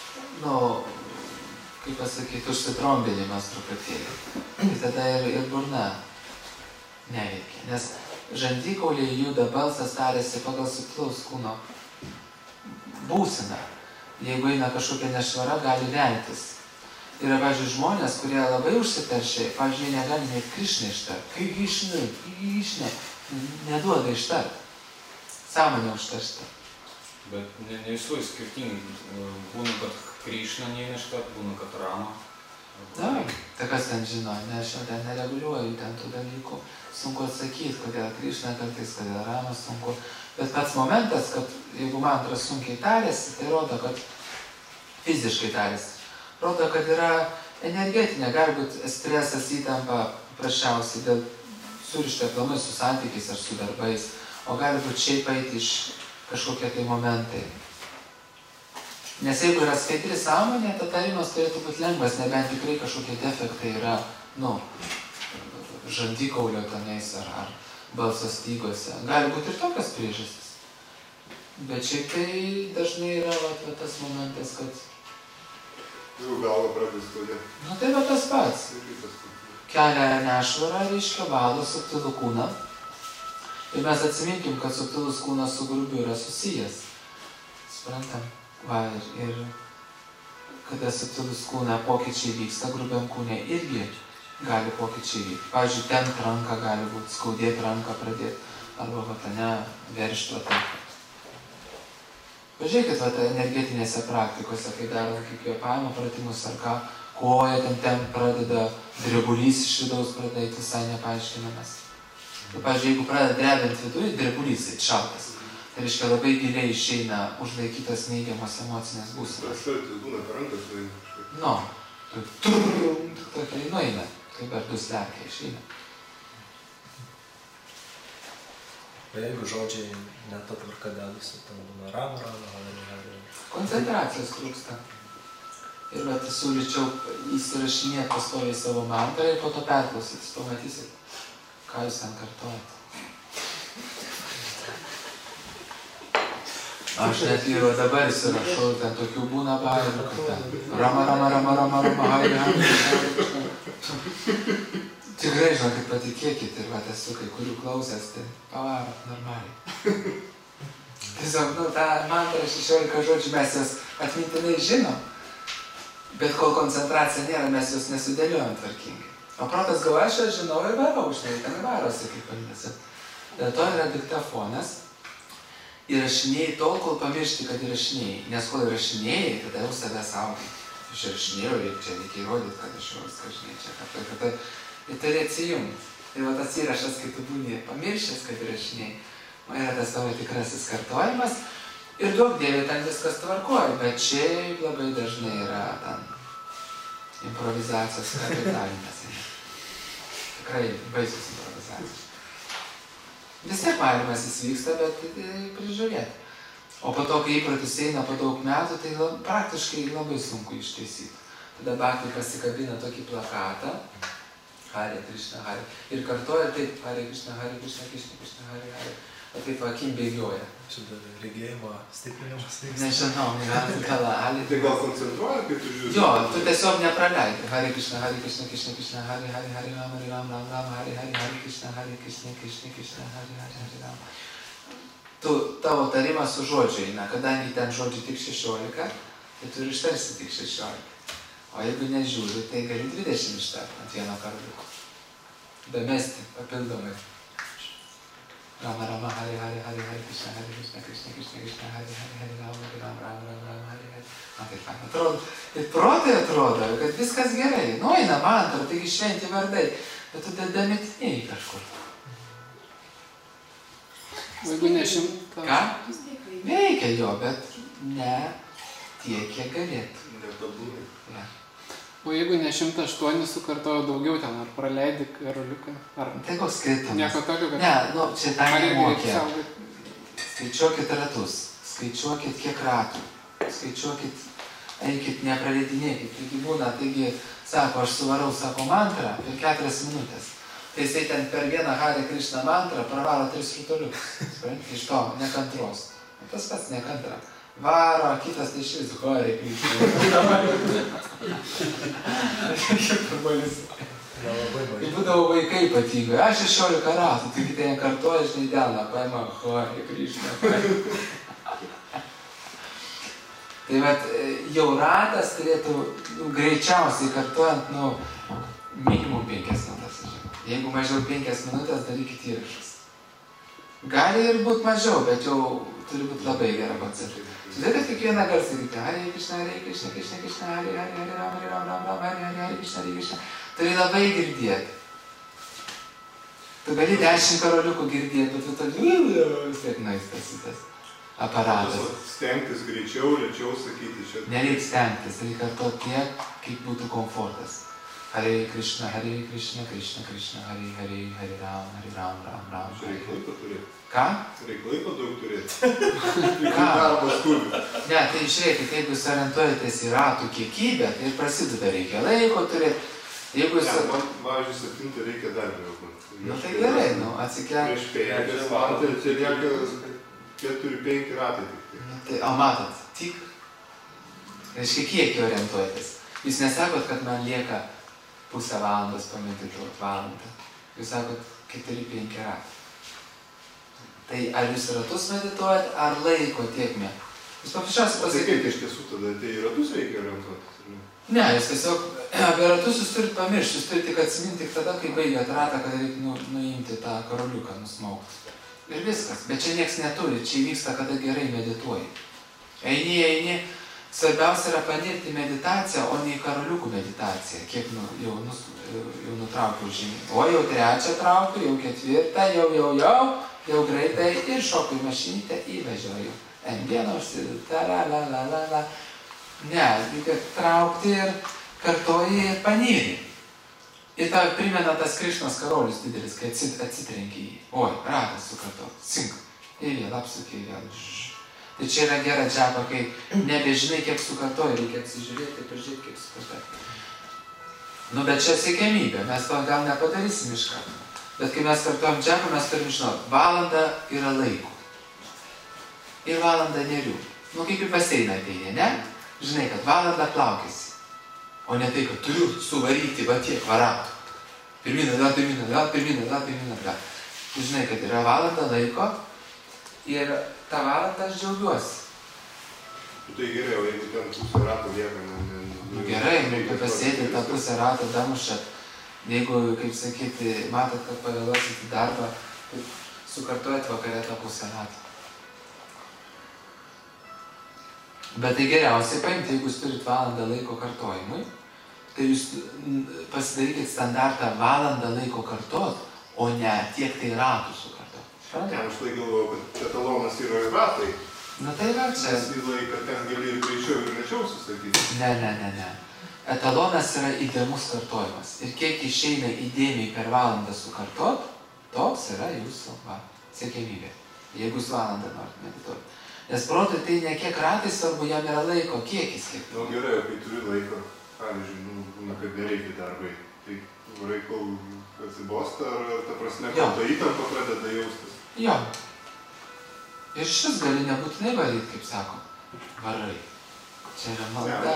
kaip pasakyti, užsitrombinimas truputėlį, tai tada ir burna neveikia. Nes žandikauliai juda, balsas tariasi pagal subtilaus kūno būseną. Jeigu eina kažkokia nešvara, gali veltis. Yra, pavyzdžiui, žmonės, kurie labai užsiteršia, pavyzdžiui, negali net Krishna ištart. Krishna, neduoda ištart. Sąmonė užteršta. Bet ne visoj skirtingai. Būna, kad Krishna neina ištart, būna, kad Rama. Na, tai kas ten žino, nes šiandien nereguliuoju ten tų dalykų. Sunku atsakyti, kodėl Krishna kartais, kodėl Rama sunku. Bet pats momentas, kad jeigu mantras sunkiai tarėsi, tai rodo, kad fiziškai tarėsi. Rodo, kad yra energetinė, gali būti stresas, įtampa paprasčiausiai dėl surišta aplamai su santykiais ar su darbais, o gali būti šiaip eiti iš kažkokie tai momentai. Nes jeigu yra skaidri sąmonė, ta tarimas turėtų būti lengvas, nebent tikrai kažkokie defektai yra, žandikaulio tenais ar balso stygose. Gali būti ir tokios priežastys. Bet šiaip tai dažnai yra tas momentas, kad... Jau galva pradės skaudėti. Tai va tas pats. Kelia nešvarą, reiškia, valo subtilų kūną. Ir mes atsiminkim, kad subtilus kūnas su grubiu yra susijęs. Suprantam? Va, ir kada subtilus kūną pokyčiai vyksta, grubiam kūne irgi gali pokyčiai vykti. Pavyzdžiui, tempt ranką gali būti, skaudėti ranką pradėti, arba vatane veršti va taip. Pažiūrėkit, va, energetinėse praktikose, kai darom kaip kvėpavimo pratimus ar ką, koja ten pradeda, drebulys iš vidaus pradeda eiti visai nepaaiškinamas. Tai, pavyzdžiui, jeigu pradeda drebinti viduje, drebulys šaltas. Tai reiškia labai giliai išeina užlaikytos neigiamos emocinės būsenos. Šaltis būna per rankas, tai kažkaip. Nu, tokia nueina, kaip berdus lerkia išeina. O jeigu žodžiai net atvarka dedusi, ten būna ram. Koncentracijos trūksta. Ir bet siūlyčiau įsirašinėti pastoviai savo mantrą ir po to perklausytis, pamatysit, ką jūs ten kartojat. Aš net ir dabar įsirašau, ten tokių būna bairių, kad ten rama, hairi. Tikrai, žinokit, patikėkit ir va, esu kai kurių klausęs, tai pavaro normaliai. Tiesiog, tą mantrą 16 žodžių mes jas atmintinai žinom, bet kol koncentracija nėra, mes jos nesudėliojam tvarkingai. O protas galvoja, aš jas žinau ir varau, žinai, ten varosi, kaip paminėsi. Dėl to yra diktafonas, įrašinėjai tol, kol pamiršti, kad įrašinėjai. Nes kol įrašinėjai, tada jau save saugai. Aš įrašinėjau ir čia reikia įrodyti, kad aš jau viską žinai čia, kad ir turi atsijungti. Ir va tas įrašas, kai tu būni pamiršęs, kad įrašinėjai, yra tas tavo tikrasis kartojimas. Ir daug dėlė ten viskas tvarkoja, bet šiaip labai dažnai yra ten improvizacijos kapitalinės. Tikrai baisus improvizacijos. Vis tiek valymas jis vyksta, bet prižiūrėti. O po to, kai įpratis eina po daug metų, tai praktiškai labai sunku ištaisyti. Tada bhakti pasikabina tokį plakatą, Hare Krishna, Hare. Ir kartoja taip, Hare Krishna, Krishna, Krishna, Hare. O taip akim bėgioja. Šitą regėjimo stiprinimas vyksta. Nežinau, gyventi kalą. Tai gal koncentruoja, kai tu žiūri? Jo, tu tiesiog nepraleidi. Hare Krishna, Krishna, Krishna, Hare, Ram, Hare Krishna, Krishna, Hare Ram. Tavo tarimas su žodžiu eina, kadangi ten žodžių tik 16, tai tu ir ištarsi tik 16. O jeigu nežiūri, tai gali 20 ištarti ant vieno karduko. Bemesti papildomai. Rama, Hare Krishna, Krishna, Krishna, Hare Ram, Hare. Man taip atrodo. Ir protai atrodo, kad viskas gerai. Nu, eina mantra, taigi šventi vardai. Bet tu dametinėjai kažkur. Jeigu ne 100. Ką? Veikia jo, bet ne tiek, kiek galėtų. Netobulai. Ja. O jeigu ne 108 sukartojo daugiau ten, ar praleidi karoliuką, ar... Tai koks skirtumas? Nieko tokio, kad... Ne, nu, čia ten nemokė. Saugoti. Skaičiuokit ratus, skaičiuokit kiek ratų, skaičiuokit, eikit, nepraleidinėkit. Taigi būna, taigi, sako, aš suvarau, sako, mantrą per 4 minutės. Tai jisai ten per vieną Hare Krishna mantrą pravaro 3 rutuliukus. Iš to, nekantros. Tas pats nekantra. Varo, kitas tai šis Hare Krishna. Tai būdavo vaikai ypatingai. Aš 16 ratų, taigi tai kartuoja, žinai, delną, paima Hare Krishna. Tai vat, jau ratas turėtų greičiausiai kartuojant, minimum 5 minutės. Jeigu mažiau 5 minutės, darykit įrašus. Gali ir būt mažiau, bet jau turi būti labai gera koncepcija. Sudėkit kiekvieną garsą sakyti, Hare Krishna, Krishna, Hare Ram, Hare Krishna. Turi labai girdėti. Tu gali 10 karoliukų girdėti, bet tu turi vis tiek nuistas aparatas. Stengtis greičiau, lėčiau sakyti čia. Nereik stengtis, reikia kartuoti tiek, kaip būtų komfortas. Hare Krishna, Krishna, Krishna, Hare Ram, Ram. Čia reikia laiko turėti. Ką? Reikia laiko daug turėti. Ką? Darbas turi. Ne, tai žiūrėkit, jeigu jūs orientuojatės į ratų kiekybę, tai prasideda reikia laiko turėti. Jeigu jūs... Man, pavyzdžiui, 7 reikia dar vėliau. Nu tai gerai, atsikelti. Prieš 5 valandą, čia lieka 4-5 ratai tik. Nu, tai, o matot, tik. Reiškia, kiek orientuojatės. Jūs nesakot, kad man lieka pusę valandos pamedituoti valandą. Jūs sakot, 4-5 ratai. Tai ar jūs ratus medituojat, ar laiko tiekmė? Jūs paprasčiausiai pasakyti. Tai kaip iš tiesų tada, tai ratus reikia orientuotis? Ne, jūs tiesiog, apie ratus jūs turit pamiršti, jūs turit tik atsiminti tik tada, kai baigiat ratą, kad reikia nuimti tą karoliuką, nusmaukti. Ir viskas. Bet čia nieks neturi, čia vyksta, kada gerai medituoji. Eini, svarbiausia yra panirti meditaciją, o ne į karaliukų meditaciją, kiek jau nutraukiau žemyn. O jau 3 traukiu, jau 4, jau greitai ir šoku į mašinytę, įvežioju. N1 užsideda, la. Ne, reikia traukti ir kartoji ir panyri. Ir tau primena tas Krišnos karolius didelis, kai atsitrenki jį. Oi, ratas sukartot, sink. Ir vėl apsukiai, vėl. Tai čia yra gera džapa, kai nebežinai, kiek sukartoji, reikia atsižiūrėti ir pažiūrėti, kiek sukartoji. Nu, bet čia siekiamybė, mes to gal nepadarysim iš karto. Bet kai mes kartuojam džapą, mes turim žinoti, valanda yra laiko. Ir valanda nerių. Nu, kaip į baseiną ateini, ne? Žinai, kad valanda plaukėsi. O ne tai, kad turiu suvaryti va tiek varatų. Pirmin, atgal. Tu žinai, kad yra valanda laiko ir tą valandą aš džiaugiuosi. Tai geriau, jeigu ten pusę rato lieka, Gerai, tu pasėdė tą pusę rato damušat. Jeigu, kaip sakyti, matot, kad pavėluosit į darbą, tai sukartuojat vakare tą pusę rato. Bet tai geriausiai paimti, jeigu jūs turit valandą laiko kartojimui, tai jūs pasidarykit standartą valandą laiko kartot, o ne tiek tai ratų sukartot. Ne, aš tai galvoju, kad etalonas yra ir ratai. Na tai yra čia. Nes į laiką ten gali ir greičiau ir lėčiau sustatyti. Ne. Etalonas yra įdėmus kartojimas. Ir kiek išeina įdėmiai per valandą sukartot, toks yra jūsų siekiamybė. Jeigu jūs valandą norit medituoti. Nes protui tai ne kiek ratai svarbu, jam yra laiko kiekis. Nu gerai, kai turi laiko, pavyzdžiui, būna, kad nereikia darbai. Tai varai, kol atsibosta, ar ta prasme, kol ta įtampa pradeda jaustis. Jo. Ir šis gali nebūtinai varyti, kaip sako. Varai. Čia yra malda.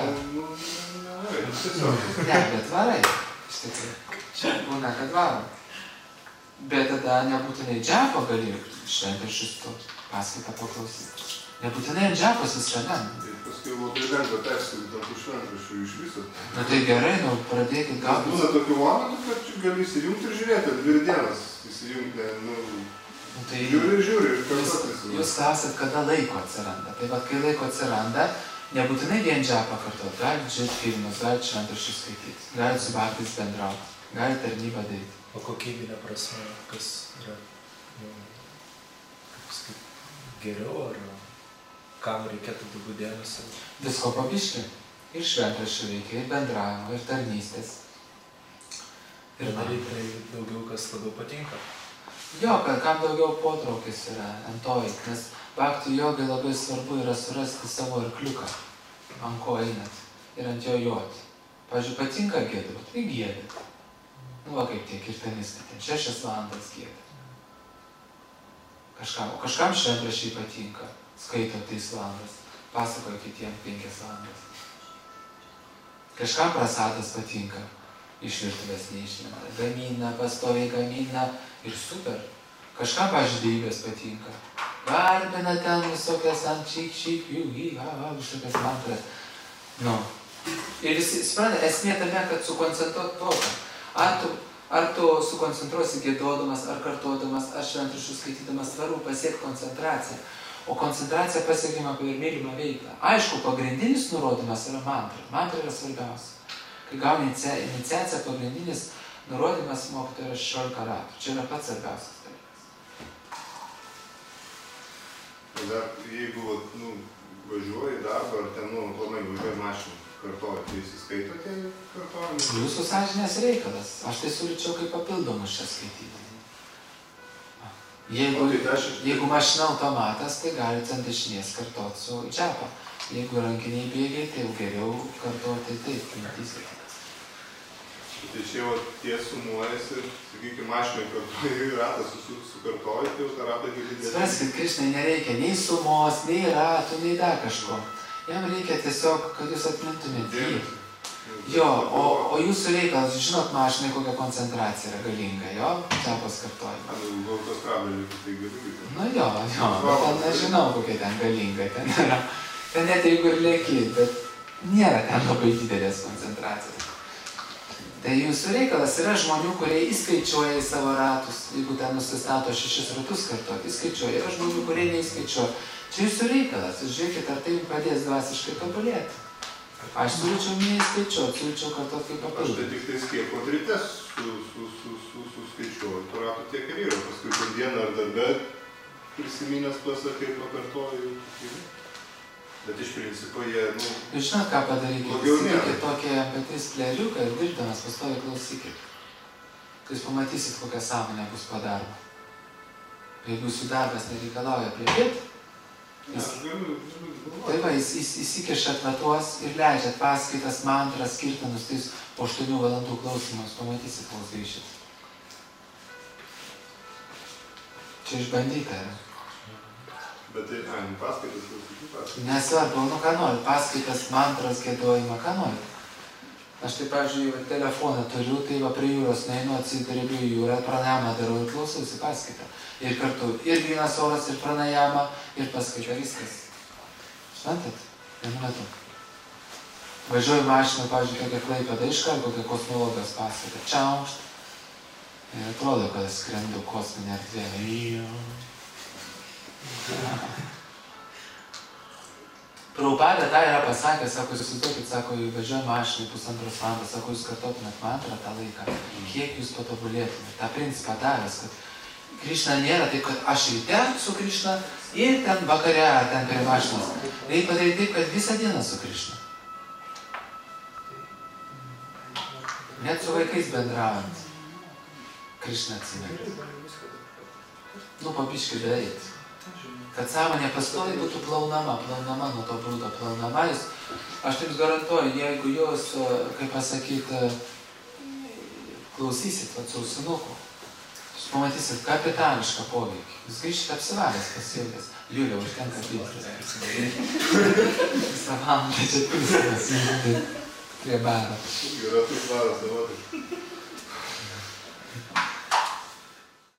Ne, bet varai. Iš tikrųjų. Čia būna, kad varom. Bet tada nebūtinai džapo gali šventraščius to paskaitą paklausyti. Nebūtinai ant džapos viską gan. Tai paskui labai lengva perskaityti ant šventraščių iš viso. Na tai gerai, pradėkit galbūt. Būna tokių momentų, kad gali įsijungti ir žiūrėti, 2 dienas įsijungti, žiūri ir kartotis. Jūs klausat, kada laiko atsiranda. Tai va, kai laiko atsiranda, nebūtinai vien džapą kartot. Galit žiūrėti filmus, galit šventraščius skaityti, galit su bhaktais bendrauti, galit tarnybą daryti. O kokybinė prasme, kas yra geriau, ar kam reikėtų daugiau dėmesio? Visko pabiški. Ir šventraščių reikia, ir bendravimo, ir tarnystės. Ir daryti tai daugiau, kas labiau patinka. Jo, kam daugiau potraukis yra entoik, nes bhakti jogai labai svarbu yra surasti savo arkliuką, ant ko einat, ir ant jo joti. Pavyzdžiui, patinka giedot, tai giedat. Nu, va kaip tie kirtanistai, ten 6 valandas giedat. Kažkam šventraščiai patinka, skaito 3 valandas, pasakoja kitiem 5 valandas. Kažkam prasadas patinka, iš virtuvės neišmeta, gamina, pastoviai gamina ir super. Kažkam, pavyzdžiui, dievybės patinka. Garbina ten visokias ant čik, visokias mantras. Nu. Ir visi, supranta, esmė tame, kad sukoncentruot tokį. Ar tu sukoncentruosi giedodamas, ar kartodamas, ar šventraščius skaitydamas, svarbu pasiekti koncentraciją. O koncentracija pasiekiama per mylimą veiklą. Aišku, pagrindinis nurodymas yra mantra. Mantra yra svarbiausia. Kai gauni iniciaciją, pagrindinis nurodymas mokytojo yra 16 ratų. Čia yra pats svarbiausias dalykas. Dar jeigu važiuoji į darbą, ar ten, planai važiuoji mašiną, kartuoji, tai įsiskaito tie kartuojami? Jūsų sąžinės reikalas. Aš tai siūlyčiau kaip papildomus čia skaityti. Jeigu mašina automatas, tai galite ant dešinės kartuoti su džapa. Jeigu rankiniai bėgiai, tai jau geriau kartuoti taip, mintys. Tai čia jau tie sumuojasi, sakykime, mašinai kartuoji, ratas sukartoji, tai jau tą ratą gali dėti. Spraskit, Krišnai, nereikia nei sumos, nei ratų, nei dar kažko. Jam reikia tiesiog, kad jūs atmintumėt jį. Jo, o jūsų reikalas, žinot mašinai, kokia koncentracija yra galinga, jo? Džapos kartojimą. Autostradą tai gali. Nu jo, bet ten nežinau, kokia ten galinga ten yra. Ten net jeigu ir lėki, bet nėra ten labai didelės koncentracijos. Tai jūsų reikalas yra žmonių, kurie įskaičiuoja į savo ratus, jeigu ten nusistato 6 ratus kartuoti, įskaičiuoja. Yra žmonių, kurie neįskaičiuoja. Čia jūsų reikalas, žiūrėkit, ar tai jums padės dvasiškai tobulėti. Aš siūlyčiau neįskaičiuoti, siūlyčiau kartuoti kaip Aš papildyti. tai tik tai skiepot ryte suskaičiuoju, to rato tiek ir yra, paskui per dieną ar darbe prisiminęs pasakai, pakartoju. Bet iš principo jie, Jūs žinot, ką padarykite? blogiau nėra. Įsigykit tokį MP3 plėriuką ir dirbdamas pastoviai klausykit. Kai jūs pamatysit, kokia sąmonė bus po darbo. Jeigu jūsų darbas nereikalauja plepėti, tai va, įsikešat vatuos ir leidžiat paskaitas, mantras, kirtanus, tais po 8 valandų klausimus, pamatysit, koks grįšit. Čia išbandyta yra. Bet tai, paskaitas, paskaitas. Nesvarbu, ką nori, paskaitas, mantras, giedojimą, ką nori. Aš tai, pavyzdžiui, telefoną turiu, tai va prie jūros neinu, atsidariu į jūrą, pranajamą darau ir klausausi paskaitą. Ir kartu ir grynas oras, ir pranajamą, ir paskaita, viskas. Šventat? Vienu metu. Važiuoju mašiną, pavyzdžiui, kokią Klaipėdą iškart, kokią kosmologijos paskaitą. Čiaušt. Ir atrodo, kad skrendu kosminę erdvę. Prabhupada tą yra pasakęs, sako, jūs įsivaizduokit, sako, važiuoju mašinai 1,5 valandos, sako, jūs kartotumėt mantrą tą laiką, kiek jūs patobulėtumėt. Ta principą davęs, kad Krišna nėra taip, kad aš ryte su Krišna ir ten vakare, ar ten prie mašinos. Reikia padaryti taip, kad visą dieną su Krišna. Net su vaikais bendraujant. Krišna atsimerkia. Pabiškai daryti. Kad sąmonė pastoviai būtų plaunama nuo to brūdo, plaunama. Aš taip garantuoju, jeigu jūs, kaip pasakyti, klausysit su ausinuku, jūs pamatysit kapitališką poveikį. Jūs grįžite apsivalęs, pasiilgęs. Liulio, užtenka piltis. Visą valandą čia piltis prie baro. Yra taip varas, savotiškai.